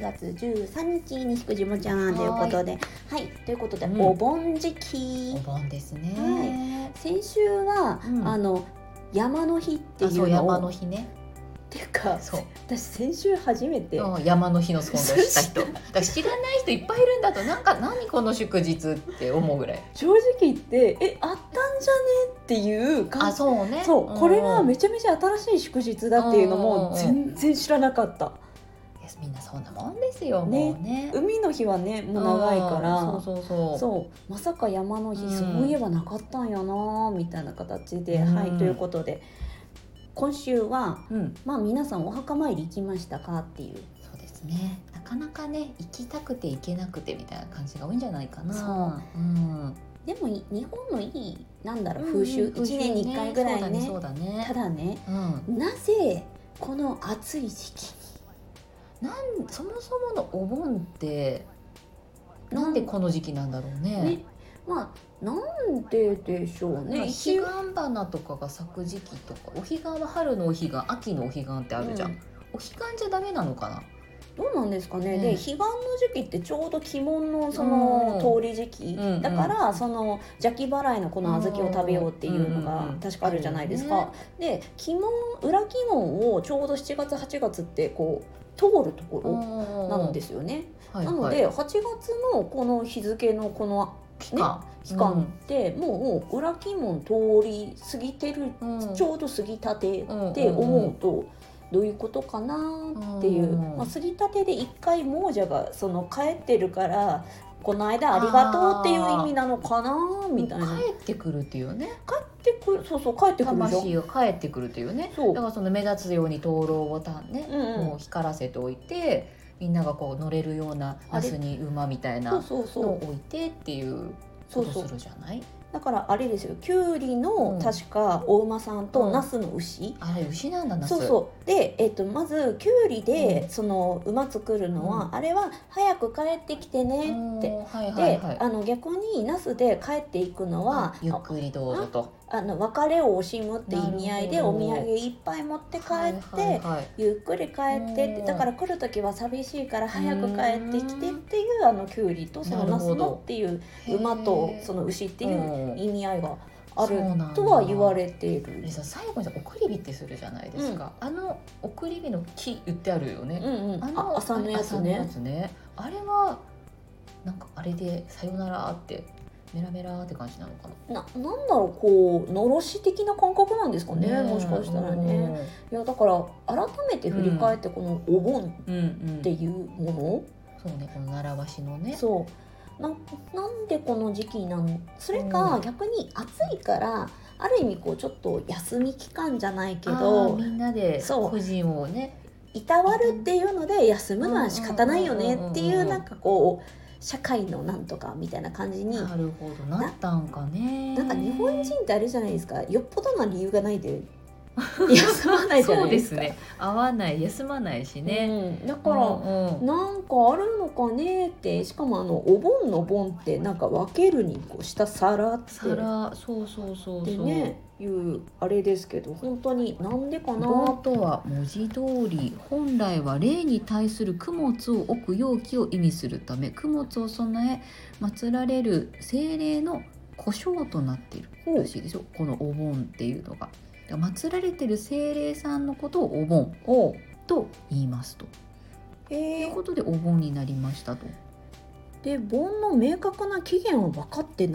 月13日に祝じもちゃんということで、はい、ということで、お盆時期。 お盆ですね。 はい、先週は、山の日っていうのを、 山の日ね。 っていうか、私先週初めて山の日の存在を知った人だから知らない人いっぱいいるんだと、何この祝日って思うぐらい、 正直言ってあったんじゃねっていう感じ。 そうね、 これがめちゃめちゃ新しい祝日だっていうのも全然知らなかった。 みんなそんなもんですよ、 ね、 もうね。 海の日はねもう長いから、 そうまさか山の日、そういえばなかったんやなみたいな形で、はい、ということで今週は、皆さんお墓参り行きましたかっていう。 そうですね、なかなかね行きたくて行けなくてみたいな感じが多いんじゃないかな。 でも日本のいい風習、1年に1回ぐらいね。ただね、なぜこの暑い時期にそもそものお盆ってなんでこの時期なんだろうね。 なんででしょうね。 彼岸花とかが咲く時期とか、お彼岸は春のお彼岸、秋のお彼岸ってあるじゃん。お彼岸じゃダメなのかな。 どうなんですかね。で彼岸の時期ってちょうど鬼門のその通り時期だから、その邪気払いのこの小豆を食べようっていうのが確かあるじゃないですか。で裏鬼門をちょうど7月8月ってこう通るところなんですよね。なので8月のこの日付のこの期間ってもう裏鬼門通り過ぎてる、ちょうど過ぎたてって思うとどういうことかなっていう、過ぎたてで一回亡者がその帰ってるからこの間ありがとうっていう意味なのかなみたいな。 帰ってくるっていうね。 帰ってくる、帰ってくるじゃん。 魂が帰ってくるっていうね。だからその目立つように灯籠をもう光らせておいて、みんながこう乗れるようなナスに馬みたいなのを置いてっていうことするじゃない。 だからあれですよ、きゅうりの確かお馬さんとナスの牛、 あれ牛なんだ、ナス。 で、まずきゅうりでその馬作るのは、あれは早く帰ってきてねって、で逆にナスで帰っていくのはゆっくりどうぞと、 別れを惜しむって意味合いでお土産いっぱい持って帰って、ゆっくり帰ってって、だから来る時は寂しいから早く帰ってきてっていうきゅうりとそのナスのっていう馬とその牛っていう意味合いがあるとは言われている。 最後に送り火ってするじゃないですか。送り火の木売ってあるよね。 朝のやつね。あれはなんかあれでさよならってメラメラって感じなのかな。 なんだろう、こうのろし的な感覚なんですかね、もしかしたらね。いやだから改めて振り返ってこのお盆っていうもの、 そうね、この習わしのね、 なんでこの時期なの。それか逆に暑いからある意味こうちょっと休み期間じゃないけど、 みんなで個人をねいたわるっていうので休むのは仕方ないよねっていう、なんかこう社会のなんとかみたいな感じになるほどなったんかね。 なんか日本人ってあれじゃないですか、よっぽどな理由がないで休まないじゃないですか。 そうですね、合わない、休まないしね、 だから、なんかあるのかねって。しかもお盆の盆ってなんか分けるにこう下皿ってそうでねいうあれですけど、本当になんでかな。 盆とは文字通り本来は霊に対する供物を置く容器を意味するため、供物を備え祀られる精霊の呼称となっているらしいですよ、このお盆っていうのが。祀られてる精霊さんのことをお盆と言いますということでお盆になりましたと。 で盆の明確な起源は分かって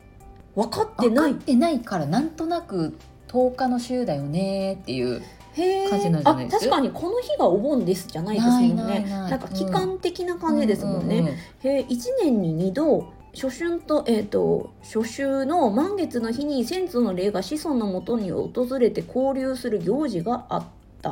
ないからなんとなく10日の週だよねっていう感じなんじゃないですか。 確かにこの日がお盆ですじゃないですもんね。なんか期間的な感じですもんね。1年に2度初春と、初秋の満月の日に先祖の霊が子孫のもとに訪れて交流する行事があった。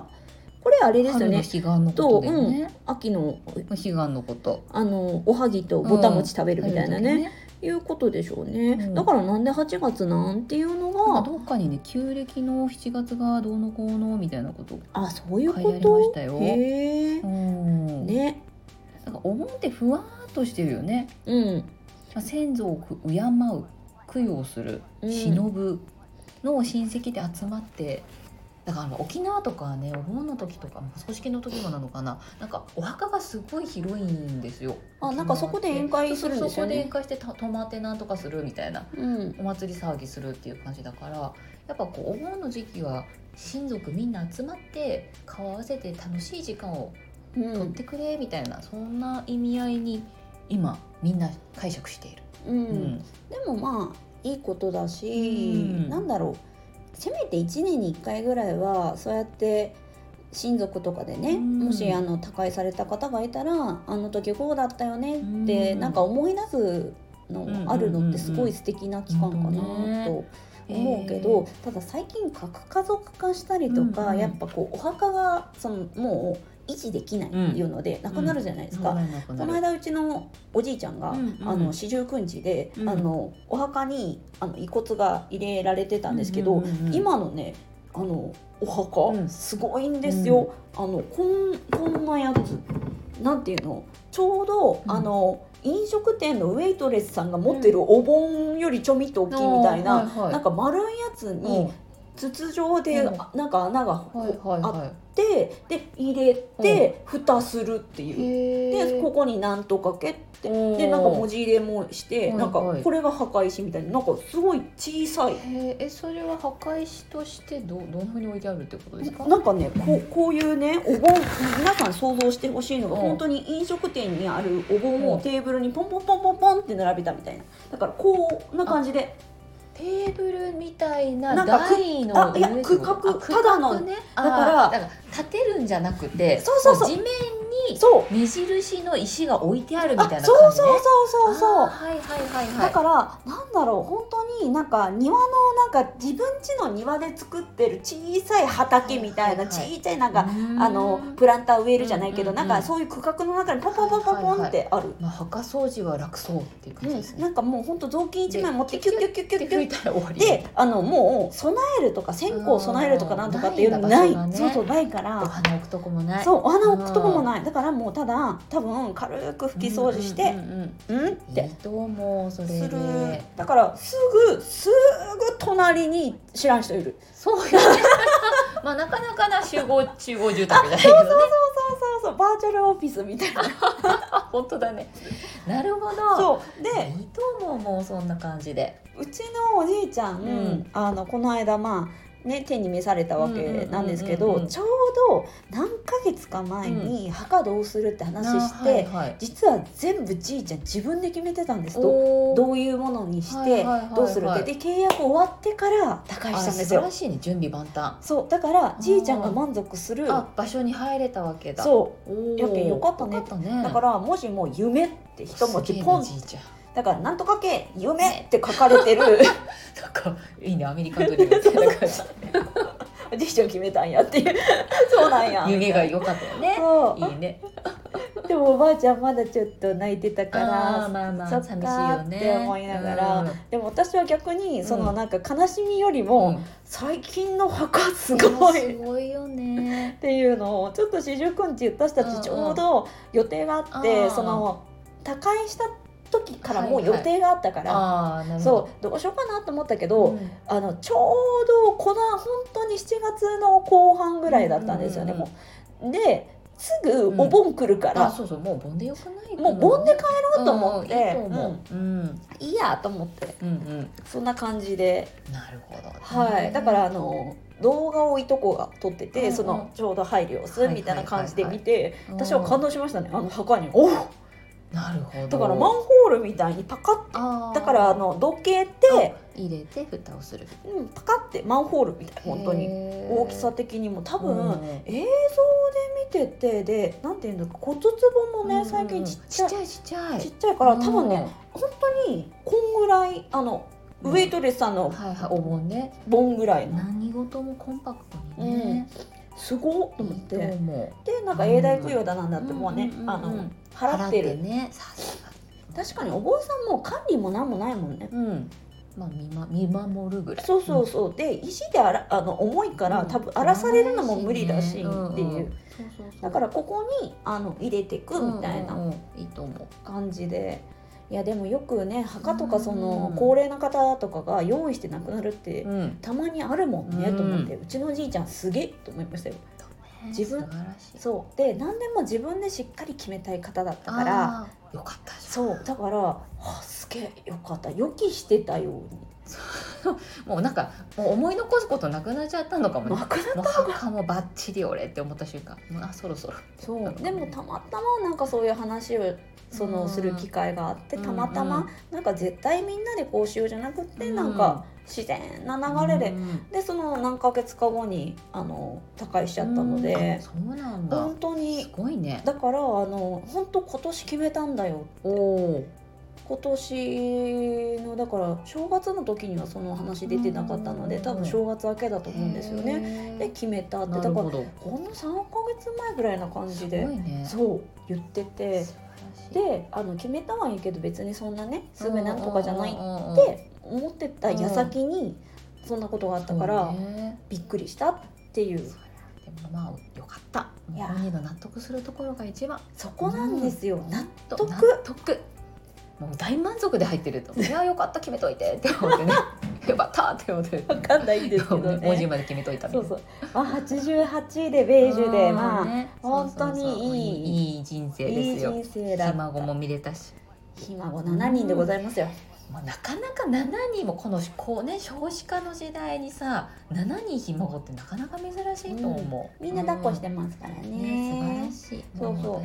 これあれですよね。 春の彼岸のことでね、 秋の彼岸のこと、 おはぎとぼたもち食べるみたいなね、いうことでしょうね。だからなんで8月なんていうのがどっかにね、旧暦の7月がどうのこうのみたいなことそういうこと書いてありましたよ。 ね。 だからお盆ってふわっとしてるよね。先祖を敬う、供養する、忍ぶの親戚で集まってだから沖縄とかはね、お盆の時とか葬式の時もなのかな、なんかお墓がすごい広いんですよ。 なんかそこで宴会するんですよね。 そこで宴会して泊まってなんとかするみたいな、お祭り騒ぎするっていう感じだから、やっぱこうお盆の時期は親族みんな集まって顔合わせて楽しい時間を取ってくれみたいな、そんな意味合いに今みんな解釈している。 でもまあいいことだし、なんだろう、せめて1年に1回ぐらいはそうやって親族とかでね、もし他界された方がいたら、あの時こうだったよねってなんか思い出すのあるのってすごい素敵な期間かなと思うけど、ただ最近核家族化したりとか、やっぱこうお墓がもう維持できないっていうのでなくなるじゃないですか。この間うちのおじいちゃんが四十九日でお墓に遺骨が入れられてたんですけど、今のねお墓すごいんですよ。こんなやつなんていうの、ちょうど飲食店のウェイトレスさんが持ってるお盆よりちょみっと大きいみたいな、なんか丸いやつに筒状でなんか穴があってで入れて蓋するっていう、でここになんとかけってでなんか文字入れもしてなんかこれが墓石みたいな、なんかすごい小さい。 それは墓石としてどんな風に置いてあるってことですか？ なんかねこういうねお盆、皆さん想像してほしいのが本当に飲食店にあるお盆をテーブルにポンポンポンポンポンって並べたみたいな、だからこんな感じで。 テーブルみたいな台のいや区画ただのね、だから立てるんじゃなくて、地面に目印の石が置いてあるみたいな感じね。 そうだからなんだろう、本当になんか庭のなんか自分家の庭で作ってる小さい畑みたいな、小さいなんかプランター植えるじゃないけど、なんかそういう区画の中にポンポンポンポンポンってある。 墓掃除は楽そうっていう感じですね。 なんかもう本当雑巾一枚持ってキュッキュッキュッキュッキュッでもう備えるとか線香を備えるとかなんとかっていうのない、そうないから、 お花置くとこもない、 お花置くとこもない、だからもうただ多分軽く拭き掃除してっていいと思う、それで。 だからすぐ隣に知らん人いる。 そうよねまあなかなかな集合住宅じゃないけどね。 そうバーチャルオフィスみたいな本当だね。なるほど。 そうでいいと思う、もうそんな感じで。 うちのおじいちゃん、この間天に召されたわけなんですけど、ちょうど何ヶ月か前に墓どうするって話して、実は全部じいちゃん自分で決めてたんですと、どういうものにしてどうするってで契約終わってから他界したんですよ。 素晴らしいね、準備万端。 そうだからじいちゃんが満足する場所に入れたわけだ。 そうやけんよかったね。だからもしも夢って一文字ポン、だからなんとかけ夢って書かれてるなんかいいね、アメリカンドリームみたいな感じおじいちゃん決めたんやっていうそうなんや、 夢が良かったよね。いいねでもおばあちゃんまだちょっと泣いてたからそっか寂しいよねって思いながら、でも私は逆にそのなんか悲しみよりも、最近の墓すごいよねっていうのをちょっと四十九日私たちちょうど予定があって、その他界した時からもう予定があったから、そうどうしようかなと思ったけど、ちょうど本当に7月の後半ぐらいだったんですよね、もうですぐお盆来るから、 もう盆でよくない、 もう盆で帰ろうと思って、 いいやと思って、そんな感じで。 なるほど、 はい、だから動画をいとこが撮ってて、そのちょうど配慮をするみたいな感じで見て、私は感動しましたね、墓に。 なるほど。 だからマンホールみたいにパカッて、だからどけて入れて蓋をする、 パカッてマンホールみたいな、本当に大きさ的にも多分映像で見てて、でなんていうんだか骨壺もね最近ちっちゃいから、多分ね本当にこんぐらいウェイトレスさんのお盆ね、 盆ぐらいの、 何事もコンパクトにね、 すごっと思って、でなんか永大供養だなんだってもうね払ってるね。確かにお坊さんも管理もなんもないもんね。 見守るぐらい。 そうで石で重いから多分荒らされるのも無理だしっていう、だからここに入れてくみたいないいと思う感じでいやでもよくね墓とかその高齢な方とかが用意して亡くなるってたまにあるもんねと思って、うちのじいちゃんすげえと思いましたよ。自分そうで何でも自分でしっかり決めたい方だったからよかったじゃん。 そうだからすげえよかった、予期してたようにもうなんかもう思い残すことなくなっちゃったのかもね。 なくなったのかもう墓もバッチリ俺って思った瞬間、そろそろそうでもたまたまなんかそういう話をする機会があって、たまたまなんか絶対みんなでこうしようじゃなくて、なんか自然な流れで、でその何ヶ月か後に他界しちゃったので、 そうなんだ、 本当にすごいね。 だから本当今年決めたんだよって。今年のだから正月の時にはその話出てなかったので、多分正月明けだと思うんですよね。で決めたって、だからほんの3ヶ月前ぐらいな感じで、そう言ってて、で決めたはいいけど別にそんなねすぐなんとかじゃないって思ってた矢先にそんなことがあったからびっくりしたっていう。でもまあよかった。本人の納得するところが一番そこなんですよ、納得。 もう大満足で入ってると、いやよかった決めといてって思ってねよかったって思って、 分かんないんですけどね、 文字まで決めといたみたいな。 そうそう、88位でベージュで、まあ本当にいい人生ですよ。 いい人生だった。 ひ孫も見れたし、 ひ孫7人でございますよ。 なかなか7人もこうね少子化の時代にさ7人ひ孫ってなかなか珍しいと思う。みんな抱っこしてますからね。 素晴らしい。 そうそう。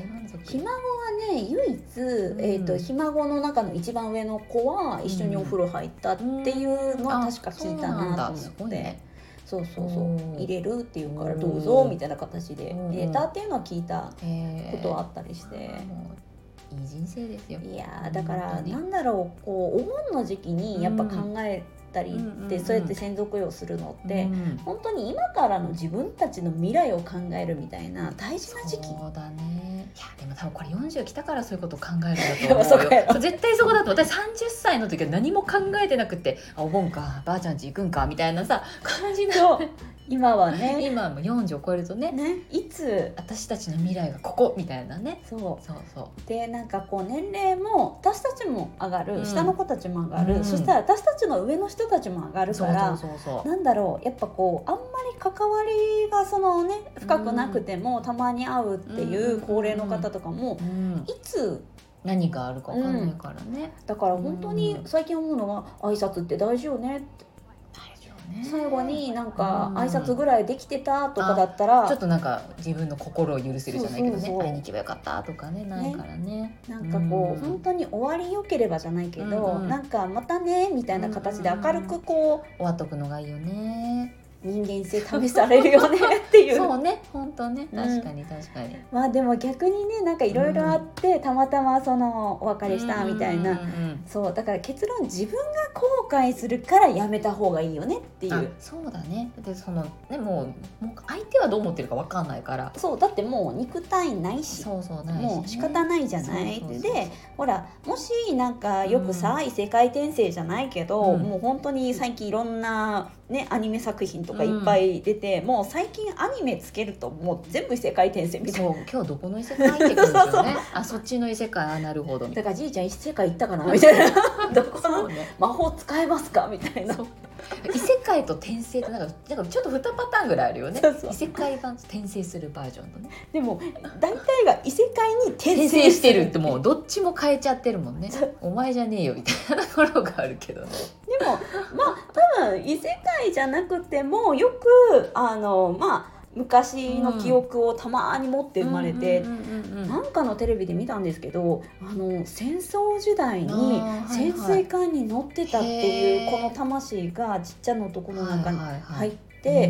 ひ孫はね唯一ひ孫の中の一番上の子は一緒にお風呂入ったっていうのは確か聞いたなと思って。そう入れるっていうからどうぞみたいな形で入れたっていうのは聞いたことはあったりして。 いい人生ですよ。 いやだからなんだろう、こうお盆の時期にやっぱ考えたりってそうやって先祖供養するのって本当に今からの自分たちの未来を考えるみたいな大事な時期。 そうだね。いやでも多分これ40来たからそういうことを考えるんだと思うよ。絶対そこだと。私30歳の時は何も考えてなくて、お盆かばあちゃん家行くんかみたいなさ感じの。 今はね、 今も40を超えるとね、 いつ私たちの未来がここみたいなね。 そうでなんかこう年齢も私たちも上がる、下の子たちも上がる、そしたら私たちの上の人たちも上がるから、なんだろうやっぱこうあんまり関わりが深くなくてもたまに会うっていう高齢の方とかもいつ何があるか分かんないからね。 だから本当に最近思うのは挨拶って大事よねって。最後になんか挨拶ぐらいできてたとかだったらちょっとなんか自分の心を許せるじゃないけどね、会いに行けばよかったとかね、ないからね。 なんかこう本当に終わりよければじゃないけど、なんかまたねみたいな形で明るくこう終わっとくのがいいよね。 人間性試されるよねっていう。 そうね、本当ね、確かに。 まあでも逆にね、なんかいろいろあって、たまたまお別れしたみたいな、そうだから結論自分が後悔するからやめた方がいいよねっていう。 そうだね。でねもう相手はどう思ってるかわかんないから。 そうだってもう肉体ないし、 ないし、 もう仕方ないじゃない。でほらもしなんかよくさ、異世界転生じゃないけど、もう本当に最近いろんなねアニメ作品とかいっぱい出て、もう最近アニメつけるともう全部異世界転生みたいな。 そう今日どこの異世界ってくるんですよね。そっちの異世界なるほど。 だからじいちゃん異世界行ったかなみたいな。どこの魔法使えますかみたいな。 異世界と転生ってなんかちょっと2パターンぐらいあるよね。異世界版転生するバージョンとね。 でも大体が異世界に転生してるってもうどっちも変えちゃってるもんね。お前じゃねえよみたいなところがあるけどね。 でもまあ多分異世界じゃなくてもよく昔の記憶をたまに持って生まれて、なんかのテレビで見たんですけど、戦争時代に潜水艦に乗ってたっていうこの魂がちっちゃな男の中に入って、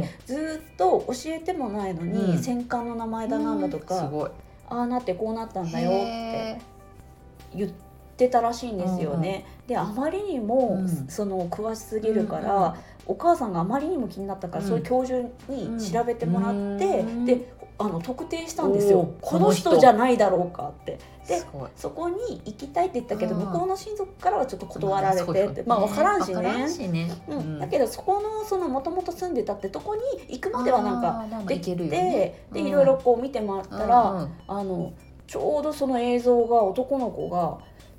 ずっと教えてもないのに戦艦の名前だなんだとか、ああなってこうなったんだよって言ってたらしいんですよね。であまりにも詳しすぎるから、お母さんがあまりにも気になったから、そういう教授に調べてもらって、で特定したんですよ。この人じゃないだろうかって。でそこに行きたいって言ったけど、向こうの親族からはちょっと断られてって、分からんしね。だけどそこのもともと住んでたってとこに行くまではなんかできて、でいろいろこう見てもらったら、ちょうどその映像が男の子が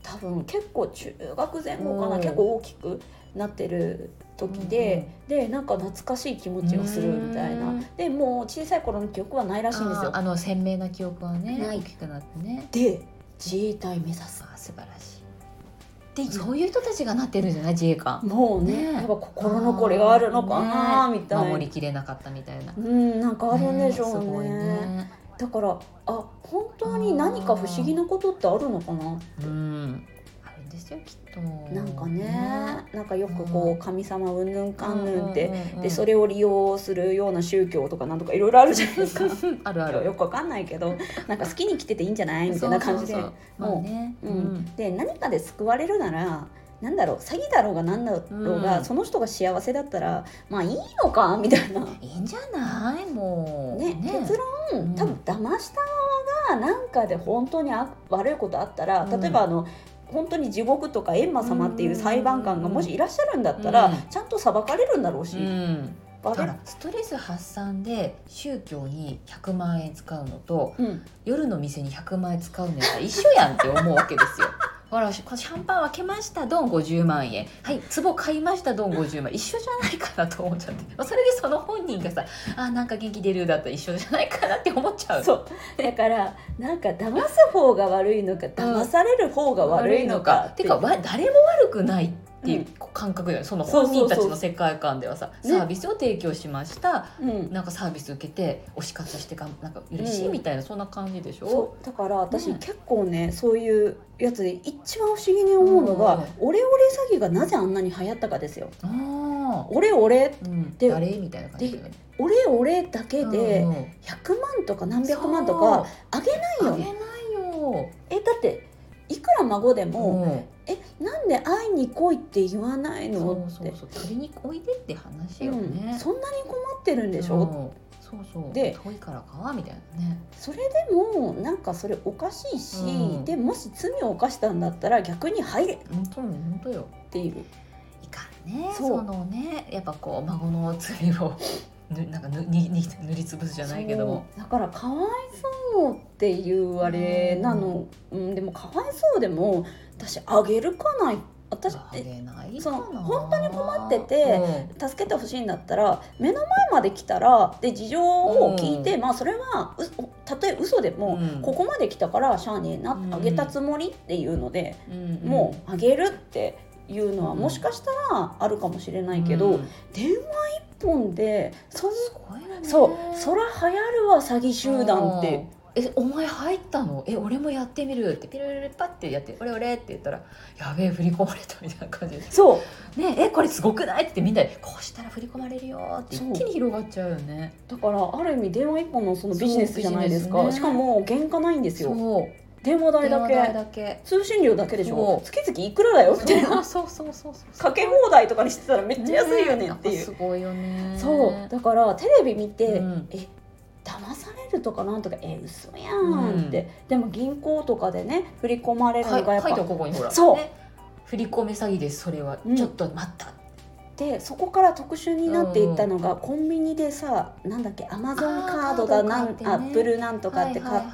多分結構中学前後かな、 うん結構大きくなってる時で、でなんか懐かしい気持ちがするみたいな、でもう小さい頃の記憶はないらしいんですよ。 鮮明な記憶はねない大きくなってね。 で自衛隊目指す素晴らしい。 ってそういう人たちがなってるんじゃない、自衛官。 もうねねやっぱ心残りがあるのかな、みたいな、 守りきれなかったみたいな。 なんかあるんでしょうね。 すごいね。 だから本当に何か不思議なことってあるのかなって、 あるんですよきっと。 なんかね、なんかよくこう神様うんぬんかんぬんって、でそれれを利用するような宗教とかなんとかいろいろあるじゃないですかあるある。 よくわかんないけど、なんか好きに来てていいんじゃないみたいな感じで、もうで何かで救われるならなんだろう、詐欺だろうが何だろうが、その人が幸せだったらまあいいのかみたいな、 いいんじゃない、もうね、結論、多分騙した側が何かで本当に悪いことあったら、例えば本当に地獄とか閻魔様っていう裁判官がもしいらっしゃるんだったら、ちゃんと裁かれるんだろうし、 だからストレス発散で宗教に100万円使うのと、夜の店に100万円使うのやったら一緒やんって思うわけですよ。ほらシャンパン開けましたドン50万円、はい壺買いましたドン50万円、一緒じゃないかなと思っちゃって、それでその本人がさなんか元気出るだったら一緒じゃないかなって思っちゃう。 そうだからなんか騙す方が悪いのか、騙される方が悪いのかっていうか誰も悪くないっていう感覚だよね、その本人たちの世界観ではさ、サービスを提供しました、なんかサービス受けて推し活してなんか嬉しいみたいな、そんな感じでしょ。 そうだから私、結構ねそういうやつで一番不思議に思うのが、オレオレ詐欺がなぜあんなに流行ったかですよ。オレオレで誰みたいな感じで、 オレオレだけで100万とか何百万とかあげないよ。 あげないよ。 だっていくら孫でも、なんで会いに来いって言わないのって、 取りにおいでって話よね、 そんなに困ってるんでしょ、 で遠いからかみたいなね。 それでもなんかそれおかしいし、でもし罪を犯したんだったら逆に入れ本当よっていう、 いかんね、そのねやっぱこう孫の罪をなんか塗りつぶすじゃないけども、 だからかわいそうっていうあれなの、でもかわいそうでも私あげるかない、私その本当に困ってて、助けてほしいんだったら目の前まで来たらで事情を聞いて、まあそれはたとえ嘘でも、ここまで来たからしゃあねえな、あげたつもりっていうので、もうあげるっていうのはもしかしたらあるかもしれないけど、電話一本でそら流行るわ詐欺集団って。 お前入ったの？俺もやってみるってピルルルパッてやって俺って言ったらやべえ振り込まれたみたいな感じで、そうね、これすごくないってみんなでこうしたら振り込まれるよって一気に広がっちゃうよね。 だからある意味電話一本のそのビジネスじゃないですか、しかも原価ないんですよ。電話代だけ通信料だけでしょ、月々いくらだよみたいな、かけ放題とかにしてたらめっちゃ安いよねっていう、 すごいよね。 そうだからテレビ見て、騙されるとかなんとか嘘やんって、でも銀行とかでね振り込まれるのがやっぱここにほら振り込め詐欺です、それはちょっと待った、でそこから特殊になっていったのが、コンビニでさなんだっけアマゾンカードだアップルなんとかって買って、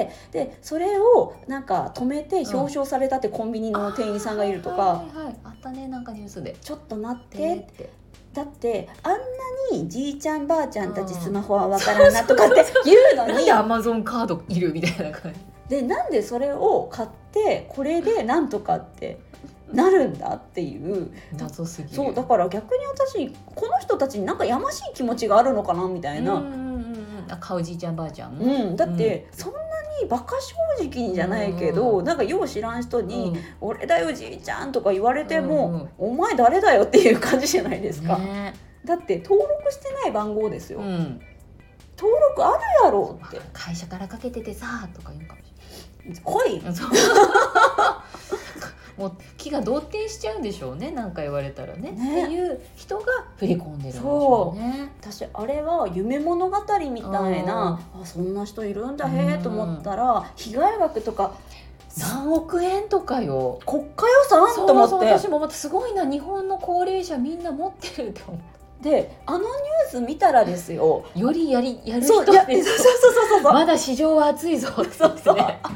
でそれをなんか止めて表彰されたってコンビニの店員さんがいるとか、 あったね、なんかニュースで。 ちょっと待ってってだってあんなにじいちゃんばあちゃんたちスマホはわからんなとかって言うのに、 なんでアマゾンカードいるみたいな感じで、なんでそれを買ってこれでなんとかってなるんだっていう謎すぎる。 そうだから逆に私この人たちになんかやましい気持ちがあるのかなみたいな、 買うじいちゃんばあちゃん、 だってそんなに馬鹿正直にじゃないけど、なんかよう知らん人に、俺だよじいちゃんとか言われても、お前誰だよっていう感じじゃないですか、だって登録してない番号ですよ、登録あるやろって、 会社からかけててさとか言うかもしれない、来いもう気が動転しちゃうんでしょうね、なんか言われたら ねっていう人が振り込んでるんでしょうね。 私あれは夢物語みたいな、そんな人いるんだへえと思ったら、被害額とか 3億円とかよ、 国家予算と思って、 私もまたすごいな、日本の高齢者みんな持ってるって思って、 でニュース見たらですよ、 よりやる人です、まだ市場は熱いぞってね、 まだ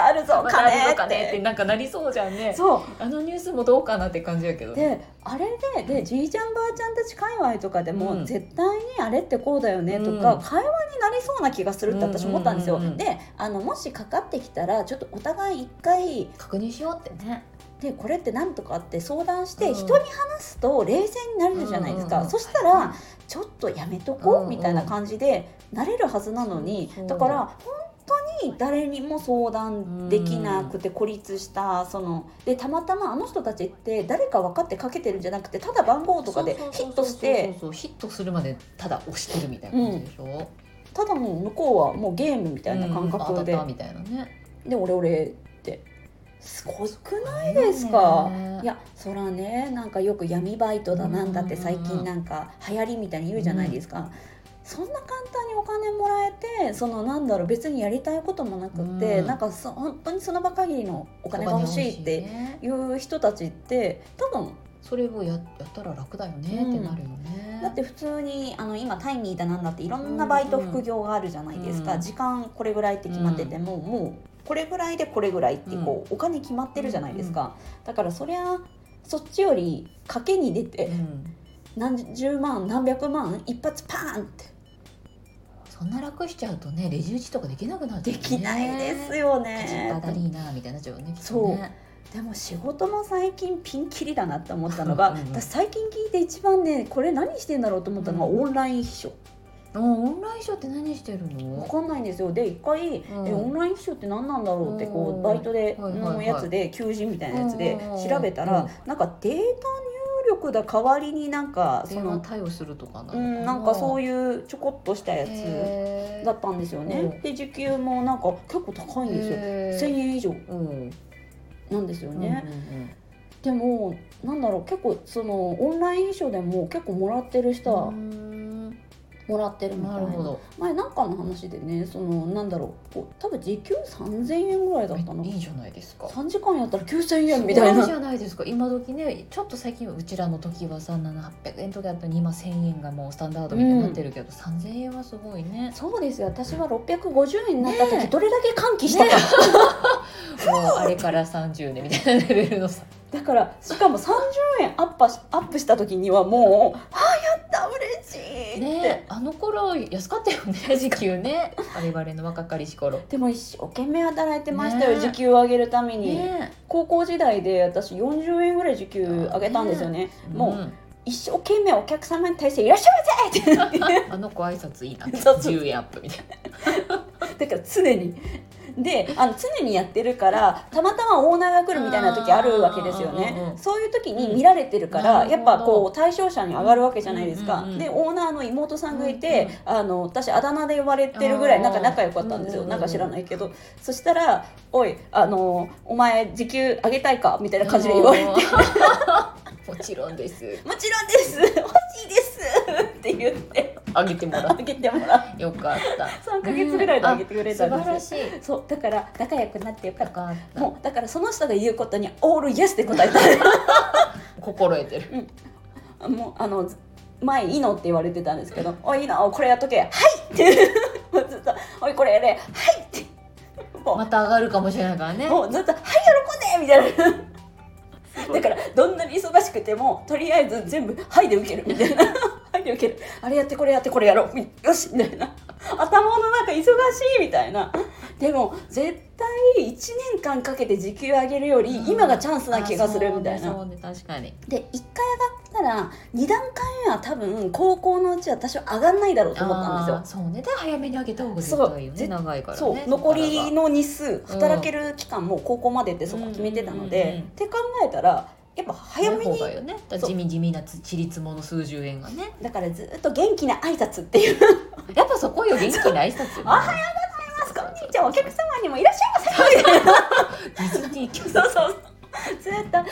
だあるぞまだあるぞ金ってなんかなりそうじゃんね。 そうあのニュースもどうかなって感じやけどね。 であれでじいちゃんばあちゃんたち界隈とかでも、 うん絶対にあれってこうだよねとか、会話になりそうな気がするって私思ったんですよ、 うんうんうんうんでもしかかってきたらちょっとお互い一回確認しようってね。 でこれって何とかって相談して、 うん人に話すと冷静になれるじゃないですか、 うんうんうんそしたらちょっとやめとこう、 うんうんみたいな感じでなれるはずなのに、 そうだから本当に誰にも相談できなくて孤立したでたまたまあの人たちって誰か分かってかけてるんじゃなくてただ番号とかでヒットしてそうヒットするまでただ押してるみたいな感じでしょ、 ただもう向こうはもうゲームみたいな感覚で、 当たったみたいなね。 でオレオレってすごくないですか。 ねいやそらねなんかよく闇バイトだなんだって最近なんか流行りみたいに言うじゃないですか、そんな簡単にお金もらえてなんだろう別にやりたいこともなくって、なんか本当にその場限りのお金が欲しいっていう人たちって多分それをやったら楽だよねってなるよね、 だって普通に今タイミーだなんだっていろんなバイト副業があるじゃないですか、時間これぐらいって決まってても、もうこれぐらいでこれぐらいってお金決まってるじゃないですか、だからそりゃそっちより賭けに出て、何十万何百万一発パーンってそんな楽しちゃうとねレジ打ちとかできなくなっちゃう、ね、 できないですよね。 カダリーナみたいになっちゃうよね。 そうでも仕事も最近ピンキリだなって思ったのが私最近聞いて一番ねこれ何してんだろうと思ったのがオンライン秘書。 オンライン秘書って何してるの？ 分かんないんですよ。で一回、オンライン秘書って何なんだろうってバイトでのやつで求人みたいなやつで調べたら、なんかデータ入力だ代わりになんか電話対応するとかなんかそういうちょこっとしたやつだったんですよね。で時給もなんか結構高いんですよ。1000円以上なんですよね。でもなんだろう結構オンライン秘書でも結構もらってる人はもらってるみたいな。前なんかの話でねなんだろう多分時給3000円ぐらいだったの。 いいじゃないですか。 3時間やったら9000円みたいな。 いいじゃないですか。今時ねちょっと最近うちらの時はさ700円とかやったら今1000円がもうスタンダードみたいになってるけど、3000円はすごいね。 そうですよ。私は650円になった時どれだけ歓喜したか、 もうあれから30年みたいなレベルのさだからしかも30円アップした時にはもうやった嬉しいってね。あの頃安かったよね時給ね我々の若かりし頃。 でも一生懸命働いてましたよ、時給を上げるために、高校時代で私40円ぐらい時給上げたんですよね。もう一生懸命お客様に対していらっしゃいませってあの子挨拶いいな10円アップみたいなだから常に常にやってるからたまたまオーナーが来るみたいな時あるわけですよね。そういう時に見られてるから、やっぱ対象者に上がるわけじゃないですか。でオーナーの妹さんがいて、私あだ名で呼ばれてるぐらい仲良かったんですよ。なんか知らないけど、そしたら「おいお前時給上げたいか?」みたいな感じで言われてもちろんですもちろんです欲しいですって言ってあげてもらうよかった 3ヶ月ぐらいであげてくれたんです素晴らしい。 そうだから仲良くなってよかった。もうだからその人が言うことにオールイエスって答えた心得てる、 もう前いいのって言われてたんですけどおいいのこれやっとけはいってもうずっとおいこれやれはいってまた上がるかもしれないからね。 もうずっとはい喜んでみたいなだからどんなに忙しくてもとりあえず全部「はい」で受けるみたいな「はい」で受けるあれやってこれやってこれやろうよしみたいな頭の中忙しいみたいな。でも絶対1年間かけて時給上げるより今がチャンスな気がするみたいな。 そうね確かに。 で1回上がったら2段階目は多分高校のうちは多少上がんないだろうと思ったんですよ。 そうね。で早めに上げた方が絶対いいよね。長いからね。 そう残りの日数働ける期間も高校までってそこ決めてたので、って考えたらやっぱ早めによね。地味なちりつもの数十円がね。 だからずっと元気な挨拶っていうやっぱそこよ元気な挨拶よ、ね。 おはようございますこんにちはお客様にもいらっしゃいませみたいなディズニーそうずっといらっしゃいませ何名様でしょうか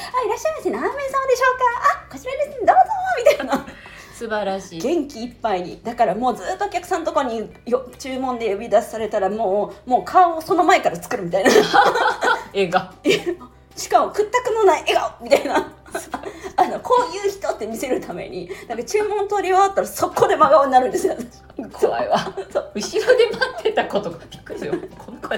こちらですどうぞみたいな素晴らしい元気いっぱいに。だからもうずっとお客さんのとこに注文で呼び出されたらもう顔をその前から作るみたいな笑顔しかも屈託のない笑顔みたいなこういう人って見せるためになんか注文取り終わったらそこで真顔になるんですよ。 怖いわ後ろで待ってたことがびっくりするよこの子やったんかみたい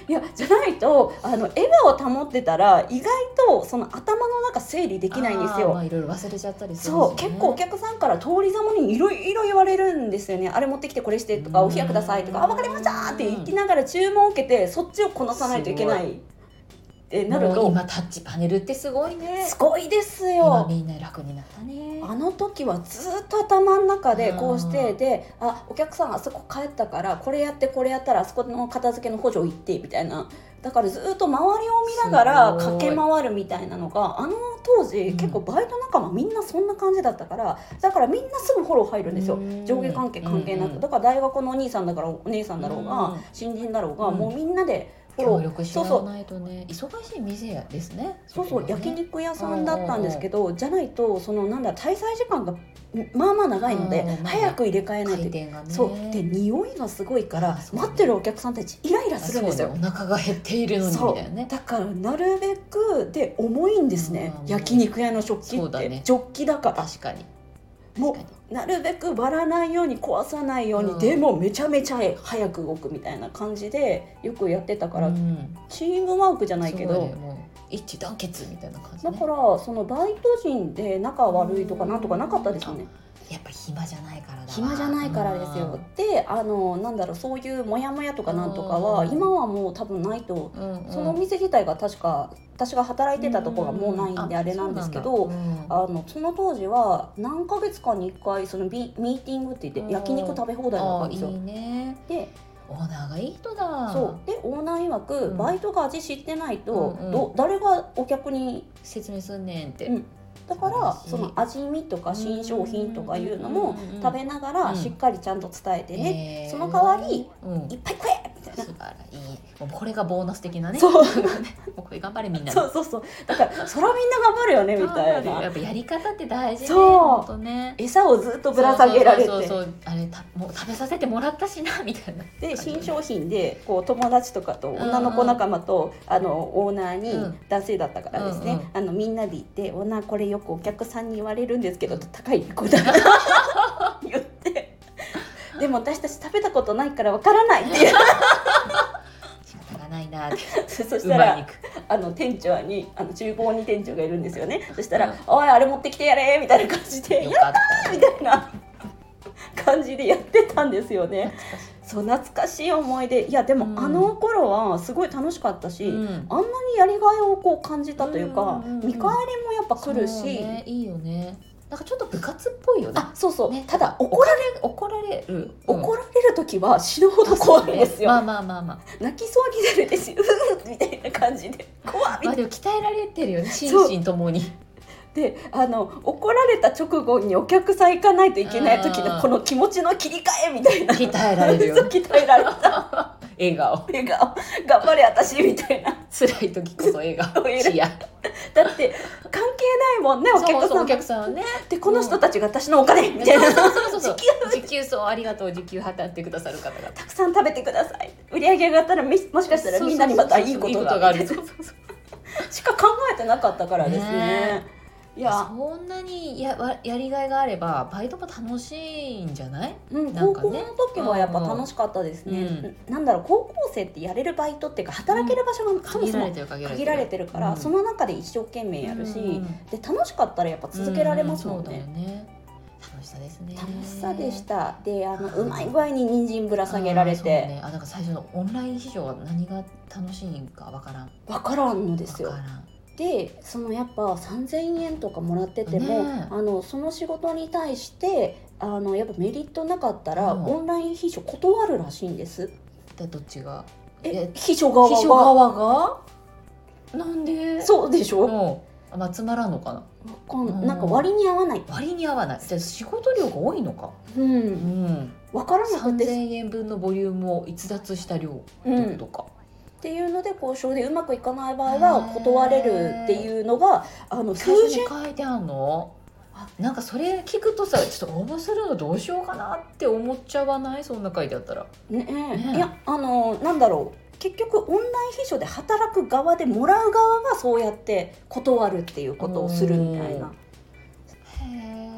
いやじゃないと笑顔を保ってたら意外とその頭の中整理できないんですよ。 いろいろ忘れちゃったりするそう結構お客さんから通りざまにいろいろ言われるんですよね。あれ持ってきてこれしてとかお冷やくださいとか分かりましたって言いながら注文を受けてそっちをこなさないといけないってなると、 今タッチパネルってすごいね。 すごいですよ。 今みんな楽になったね。 あの時はずっと頭の中でこうしてで、お客さんあそこ帰ったからこれやってこれやったらあそこの片付けの補助行ってみたいな、だからずっと周りを見ながら駆け回るみたいなのが当時結構バイト仲間みんなそんな感じだったから、だからみんなすぐフォロー入るんですよ。上下関係関係なく、だから大学のお兄さんだからお姉さんだろうが新人だろうがもうみんなで協力し合わないとね。忙しい店ですね。 そう焼肉屋さんだったんですけど、じゃないとその滞在時間がまあまあ長いので早く入れ替えないと、そうで匂いがすごいから待ってるお客さんたちイライラするんですよ。 お腹が減っているのにみたいなね。 だからなるべくで重いんですね、焼肉屋の食器って、ジョッキだから確かにもうなるべく割らないように壊さないように、でもめちゃめちゃ早く動くみたいな感じでよくやってたから、チームワークじゃないけど、 もう一致団結みたいな感じ、 だからそのバイト陣で仲悪いとかなんとかなかったですよね。 やっぱ暇じゃないからだわ。 暇じゃないからですよ。でそういうモヤモヤとかなんとかは今はもう多分ないと、そのお店自体が確か私が働いてたところがもうないんであれなんですけど、その当時は何ヶ月かに1回そのミーティングって言って焼肉食べ放題だったんですよ。 いいね。でオーナーがいい人だ。 そうでオーナー曰く、バイトが味知ってないと、誰がお客に説明すんねんって、 だからその味見とか新商品とかいうのも食べながらしっかりちゃんと伝えてね、その代わりいっぱい食えみたいな。 素晴らしい。もうこれがボーナス的なね。 そうもうこれ頑張れみんな。 そうだからそらみんな頑張るよねみたいな。 やっぱやり方って大事ね。 そうね。 餌をずっとぶら下げられて、 あれもう食べさせてもらったしなみたいな。 で新商品でこう友達とかと女の子仲間とオーナーに男性だったからですね、みんなで行ってオーナーこれよくお客さんに言われるんですけど、高い子だ言ってでも私たち食べたことないからわからないっていう仕方がないなってそしたら店長に厨房に店長がいるんですよね。そしたら「おいあれ持ってきてやれ」みたいな感じで「やった!」みたいな感じでやってたんですよね。そう懐かしい思い出。いやでも、あの頃はすごい楽しかったし、あんなにやりがいをこう感じたというか、見返りもやっぱ来るし、 いいよね。なんかちょっと部活っぽいよね。 そう、 ね、 ただ怒られる時は死ぬほど怖いですよ。 まあ泣きそうになるんですよみたいな感じで怖いみたいな。 でも鍛えられてるよね、心身ともに。 で怒られた直後にお客さん行かないといけない時のこの気持ちの切り替えみたいな、 鍛えられるよね。 鍛えられた笑顔頑張れ私みたいな。 辛い時こそ笑顔しやだって関係ないもんね、お客さんはね。でこの人たちが私のお金みたいな、 時給そうありがとう、時給払ってくださる方がたくさん食べてください、売り上げ上がったらもしかしたらみんなにまたいいことがあるしか考えてなかったからですね。いやそんなにやりがいがあればバイトも楽しいんじゃない？ 高校の時はやっぱ楽しかったですね。高校生ってやれるバイトっていうか働ける場所がそもそも限られてるから、その中で一生懸命やるし、で楽しかったらやっぱ続けられますもんね。 楽しさですね。 楽しさでした。でうまい具合に人参ぶら下げられて、 なんか最初のオンライン市場は何が楽しいんかわからんのですよ。でやっぱ3000円とかもらってても、その仕事に対してやっぱメリットなかったら、オンライン秘書断るらしいんです。 でどっちが？ 秘書側がなんで？ そうでしょ。 つまらんのかな。 なんか割に合わない。 じゃ仕事量が多いのか。 分からなくて 3000円分のボリュームを逸脱した量ってことか。 っていうので交渉でうまくいかない場合は断れるっていうのが最初に書いてあるの。なんかそれ聞くとさ、ちょっと応募するのどうしようかなって思っちゃわない？そんな書いてあったら。 いや結局オンライン秘書で働く側でもらう側がそうやって断るっていうことをするみたいな。だ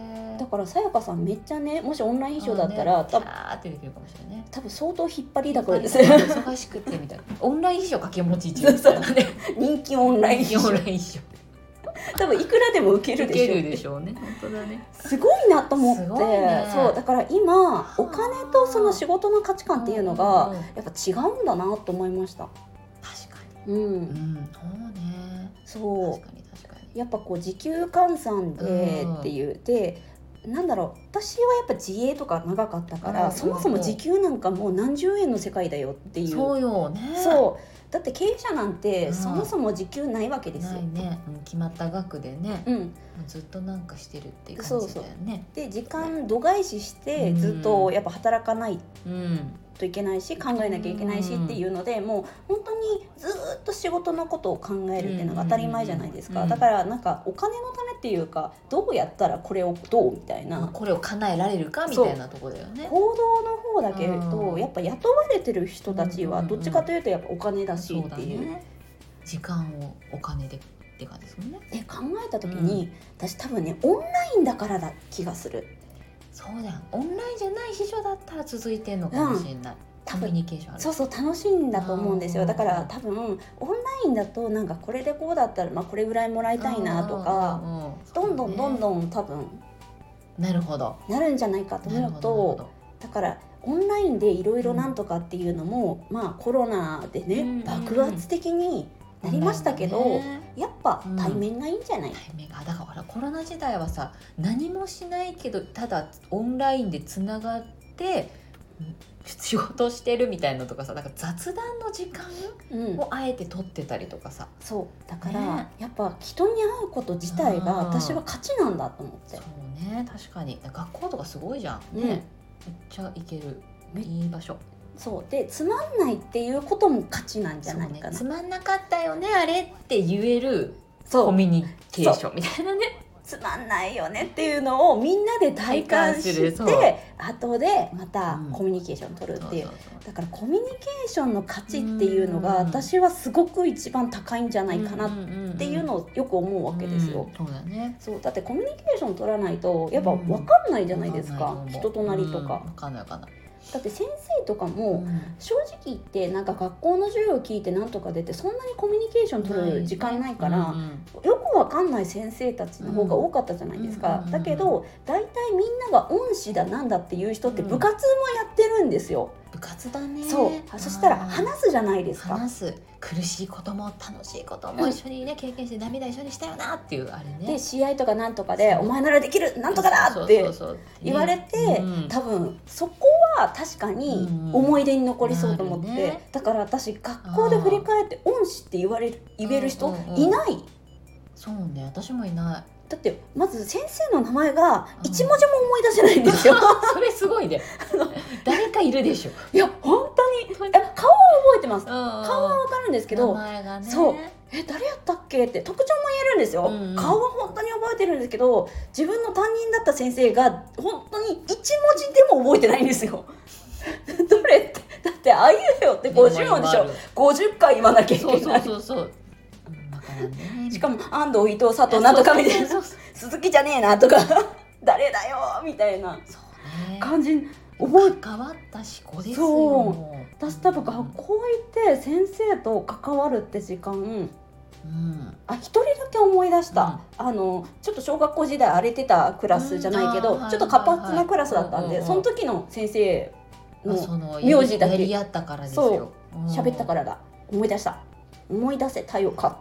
からさやかさんめっちゃね、もしオンライン秘書だったら、 キャーってできるかもしれないね。 多分相当引っ張りだこれですね。 忙しくてみたいな。オンライン秘書掛け持ち中みたいなね。 人気オンライン秘書。 オンライン秘書。 多分いくらでも受けるでしょう。 受けるでしょうね。本当だね。 すごいなと思って、 すごいね。 そうだから今お金とその仕事の価値観っていうのがやっぱ違うんだなと思いました。 確かに。うん。 そうね。 そう。 確かに確かに。 やっぱこう時給換算でっていう、でなんだろう、私はやっぱ自営とか長かったから、そもそも時給なんかもう何十円の世界だよっていう。 そうよね。 そうだって経営者なんてそもそも時給ないわけですよ。 ないね。決まった額でね、ずっとなんかしてるっていう感じだよね。 で時間度外視してずっとやっぱ働かないといけないし、考えなきゃいけないしっていうので、もう本当にずっと仕事のことを考えるっていうのが当たり前じゃないですか。だからなんかお金のためっていうか、どうやったらこれをどうみたいな、 これを叶えられるかみたいなところだよね。 行動の方だけど、やっぱ雇われてる人たちはどっちかというとやっぱお金だしっていう、 時間をお金でって感じですもんね。 で考えた時に、私多分ねオンラインだからだ気がする。 そうだよ、オンラインじゃない秘書だったら続いてんのかもしれない、コミュニケーションある。 そう楽しいんだと思うんですよ。だから多分オンラインだとなんかこれでこうだったら、これぐらいもらいたいなとか、どんどん多分なるほどなるんじゃないかと思うと、だからオンラインでいろいろなんとかっていうのも、コロナでね、爆発的になりましたけど、やっぱ対面がいいんじゃない？ 対面がだからコロナ時代はさ、何もしないけどただオンラインでつながって仕事してるみたいなのとかさ、なんか雑談の時間をあえて取ってたりとかさ、 そうだから、やっぱ人に会うこと自体が私は価値なんだと思って。 そうね、確かに学校とかすごいじゃん、ね、めっちゃ行けるいい場所。 そうで、つまんないっていうことも価値なんじゃないかな。 つまんなかったよねあれって言えるコミュニケーションみたいなね。 つまんないよねっていうのをみんなで体感して後でまたコミュニケーション取るっていう、だからコミュニケーションの価値っていうのが私はすごく一番高いんじゃないかなっていうのをよく思うわけですよ。 そうだね。 そうだってコミュニケーション取らないとやっぱ分かんないじゃないですか、人となりとか。 分かんない分かんない。 だって先生とかも正直言ってなんか学校の授業を聞いてなんとか出てそんなにコミュニケーション取る時間ないから、よくわかんない先生たちの方が多かったじゃないですか。だけど大体みんなが恩師だなんだっていう人って部活もやってるんですよ。 部活だね。 そしたら話すじゃないですか。 話す、苦しいことも楽しいことも一緒にね、経験して涙一緒にしたよなっていうあれね。 で試合とかなんとかでお前ならできるなんとかだって言われて、多分そこは確かに思い出に残りそうと思って、だから私学校で振り返って恩師って言える人いない。 そうね、私もいない。 だってまず先生の名前が一文字も思い出せないんですよ。 それすごいね。誰かいるでしょ。 いや本当に顔は覚えてます。顔は分かるんですけど、そう誰やったっけって特徴も言えるんですよ。顔は本当に覚えてるんですけど、自分の担任だった先生が本当に一文字でも覚えてないんですよ。どれってだってあいうえおって50音でしょ。50回言わなきゃいけない。そうしかも安藤伊藤佐藤なんとかみたいな、鈴木じゃねえなとか誰だよみたいな感じ覚え変わった思考ですよ。 そう私多分学校行って先生と関わるって時間、一人だけ思い出した、ちょっと小学校時代荒れてたクラスじゃないけど、ちょっと活発なクラスだったんで、その時の先生の名字だけやり合ったからですよ。 喋ったからだ。思い出した。思い出せたよかった。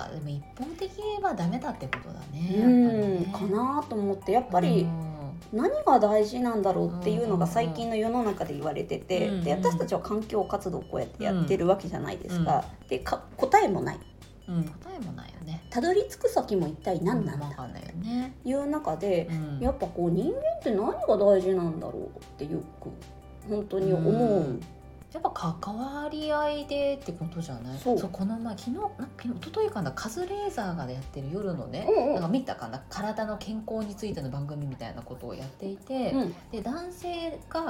でも一方的に言えばダメだってことだね。 かなと思って、やっぱり何が大事なんだろうっていうのが最近の世の中で言われてて、で私たちは環境活動をこうやってやってるわけじゃないですか。で答えもない。 答えもないよね。 たどり着く先も一体何なんだっていう中で、やっぱこう人間って何が大事なんだろうってよく本当に思う。 やっぱ関わり合いでってことじゃない？そうこの前昨日一昨日かな、カズレーザーがやってる夜のね、なんか見たかな、体の健康についての番組みたいなことをやっていて、で男性が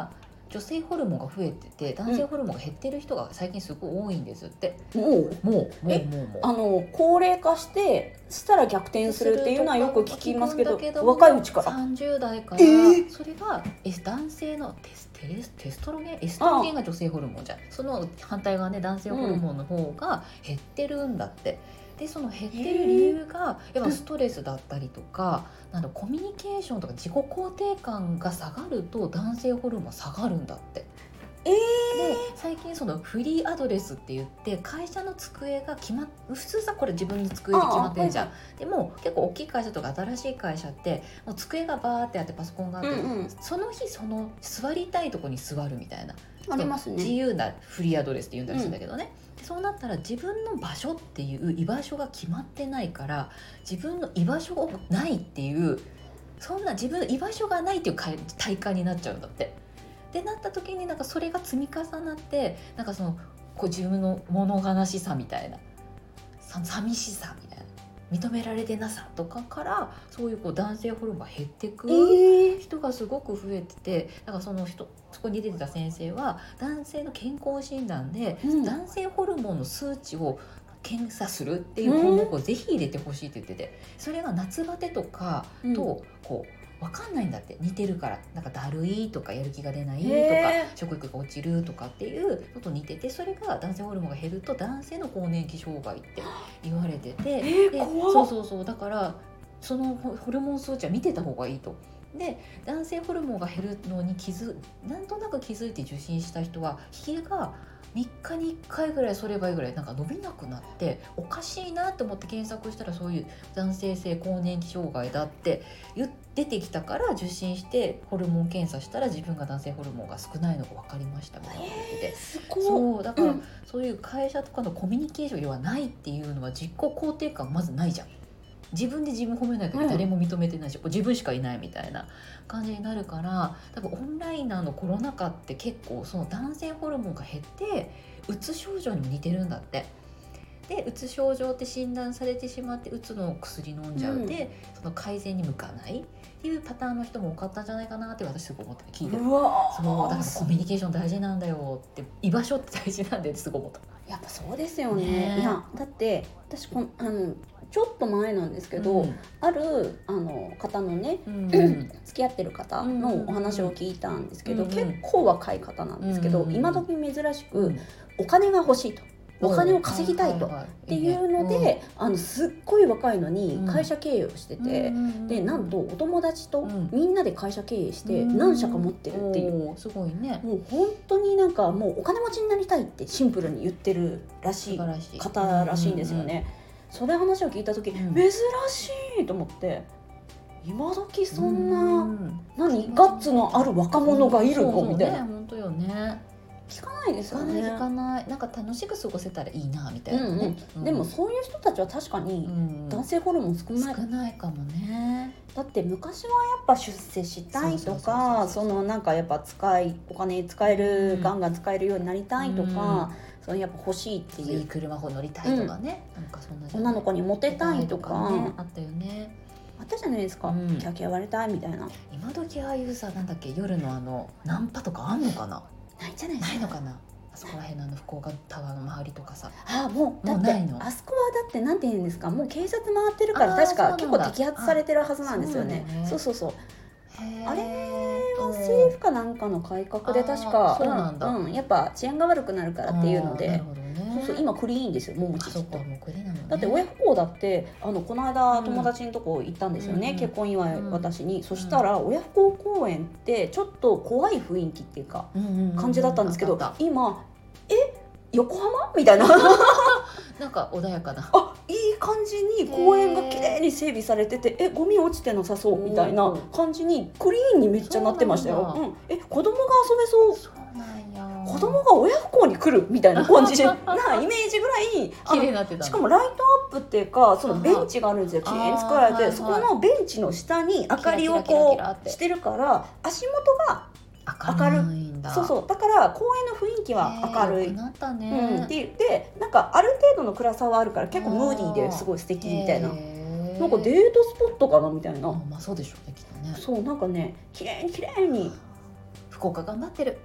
女性ホルモンが増えてて男性ホルモンが減ってる人が最近すごい多いんですって。 もう高齢化してしたら逆転するっていうのはよく聞きますけど、若いうちから 30代から、それが男性のテストロゲンエストロゲンが女性ホルモンじゃん、その反対側ね男性ホルモンの方が減ってるんだって。でその減ってる理由がやっぱストレスだったりとか、コミュニケーションとか自己肯定感が下がると男性ホルモン下がるんだって。で最近そのフリーアドレスって言って会社の机が普通さこれ自分の机で決まってるじゃん。でも結構大きい会社とか新しい会社ってもう机がバーってあってパソコンがあって、その日その座りたいとこに座るみたいなありますね。 自由なフリーアドレスって言うんだりするんだけどね、そうなったら自分の場所っていう居場所が決まってないから自分の居場所がないっていうそんな自分の居場所がないっていう体感になっちゃうんだって。でなった時にそれが積み重なって自分の物悲しさみたいな寂しさみたいな認められてなさとかからそういう男性ホルモンが減ってく人がすごく増えてて、そこに出てた先生は男性の健康診断で、男性ホルモンの数値を検査するっていう項目をぜひ入れてほしいって言ってて、それが夏バテとかと分かんないんだって。似てるからだるいとかやる気が出ないとか食欲が落ちるとかっていうのと似てて、それが男性ホルモンが減ると男性の更年期障害って言われてて、でそうだからそのホルモン数値は見てた方がいいと。で男性ホルモンが減るのになんとなく気づいて受診した人はひげが3日に1回ぐらい剃ればいいぐらい伸びなくなっておかしいなと思って検索したらそういう男性性更年期障害だって出てきたから受診してホルモン検査したら自分が男性ホルモンが少ないのが分かりましたみたいなことで、そうだから、そういう会社とかのコミュニケーションはないっていうのは自己肯定感まずないじゃん。自分で自分褒めないと誰も認めてないし、自分しかいないみたいな感じになるから、多分オンライナーのコロナ禍って結構その男性ホルモンが減ってうつ症状にも似てるんだって。でうつ症状って診断されてしまってうつの薬飲んじゃうで、その改善に向かないっていうパターンの人も多かったんじゃないかなって私すごい思って聞いてる。そうだからコミュニケーション大事なんだよって、居場所って大事なんだよってすごい思った。 やっぱそうですよね。いやだって私ちょっと前なんですけど、ある方のね、付き合ってる方のお話を聞いたんですけど、結構若い方なんですけど、今時珍しくお金が欲しいと、お金を稼ぎたいとっていうので、すっごい若いのに会社経営をしてて、でなんとお友達とみんなで会社経営して何社か持ってるっていう、 すごいね。 もう本当にもうお金持ちになりたいってシンプルに言ってるらしい方らしいんですよね。それ話を聞いた時、珍しいと思って、今時そんな、ガッツのある若者がいるのみたいな。 本当よね。 聞かないですよね。 聞かない。楽しく過ごせたらいいなみたいなね。 でもそういう人たちは確かに男性ホルモン少ないかもね。 だって昔はやっぱ出世したいとか、やっぱお金使える、ガンガン使えるようになりたいとか、やっぱ欲しいっていう、 いい車を乗りたいとかね、そんな女の子にモテたいとかあったよね。 あったじゃないですか。キャキャ割れたいみたいな。 今時ああいう夜のナンパとかあんのかな。 ないじゃないですか。 ないのかな。あそこら辺の福岡タワーの周りとかさ。 もうだってあそこはだってなんて言うんですか、もう警察回ってるから確か結構摘発されてるはずなんですよね。そうあれは政府かなんかの改革で確かやっぱ治安が悪くなるからっていうので、今クリーンですよ、もうだって親不孝だって、この間友達のとこ行ったんですよね、結婚祝い私に。そしたら親不孝公園ってちょっと怖い雰囲気っていうか感じだったんですけど、今横浜みたいな穏やかな、 いい感じに公園が綺麗に整備されてて、ゴミ落ちてなさそうみたいな感じにクリーンにめっちゃなってましたよ。子供が遊べそう、子供が親不孝に来るみたいな感じなイメージぐらい綺麗になってた。 しかもライトアップっていうか、そのベンチがあるんですよ、綺麗に作られて、そこのベンチの下に明かりをしてるから足元が明るい。そうだから公園の雰囲気は明るいなったね。 である程度の暗さはあるから結構ムーディーですごい素敵みたいな、デートスポットかなみたいな。 そうでしょうね、きっとね。 そう綺麗に福岡頑張ってる。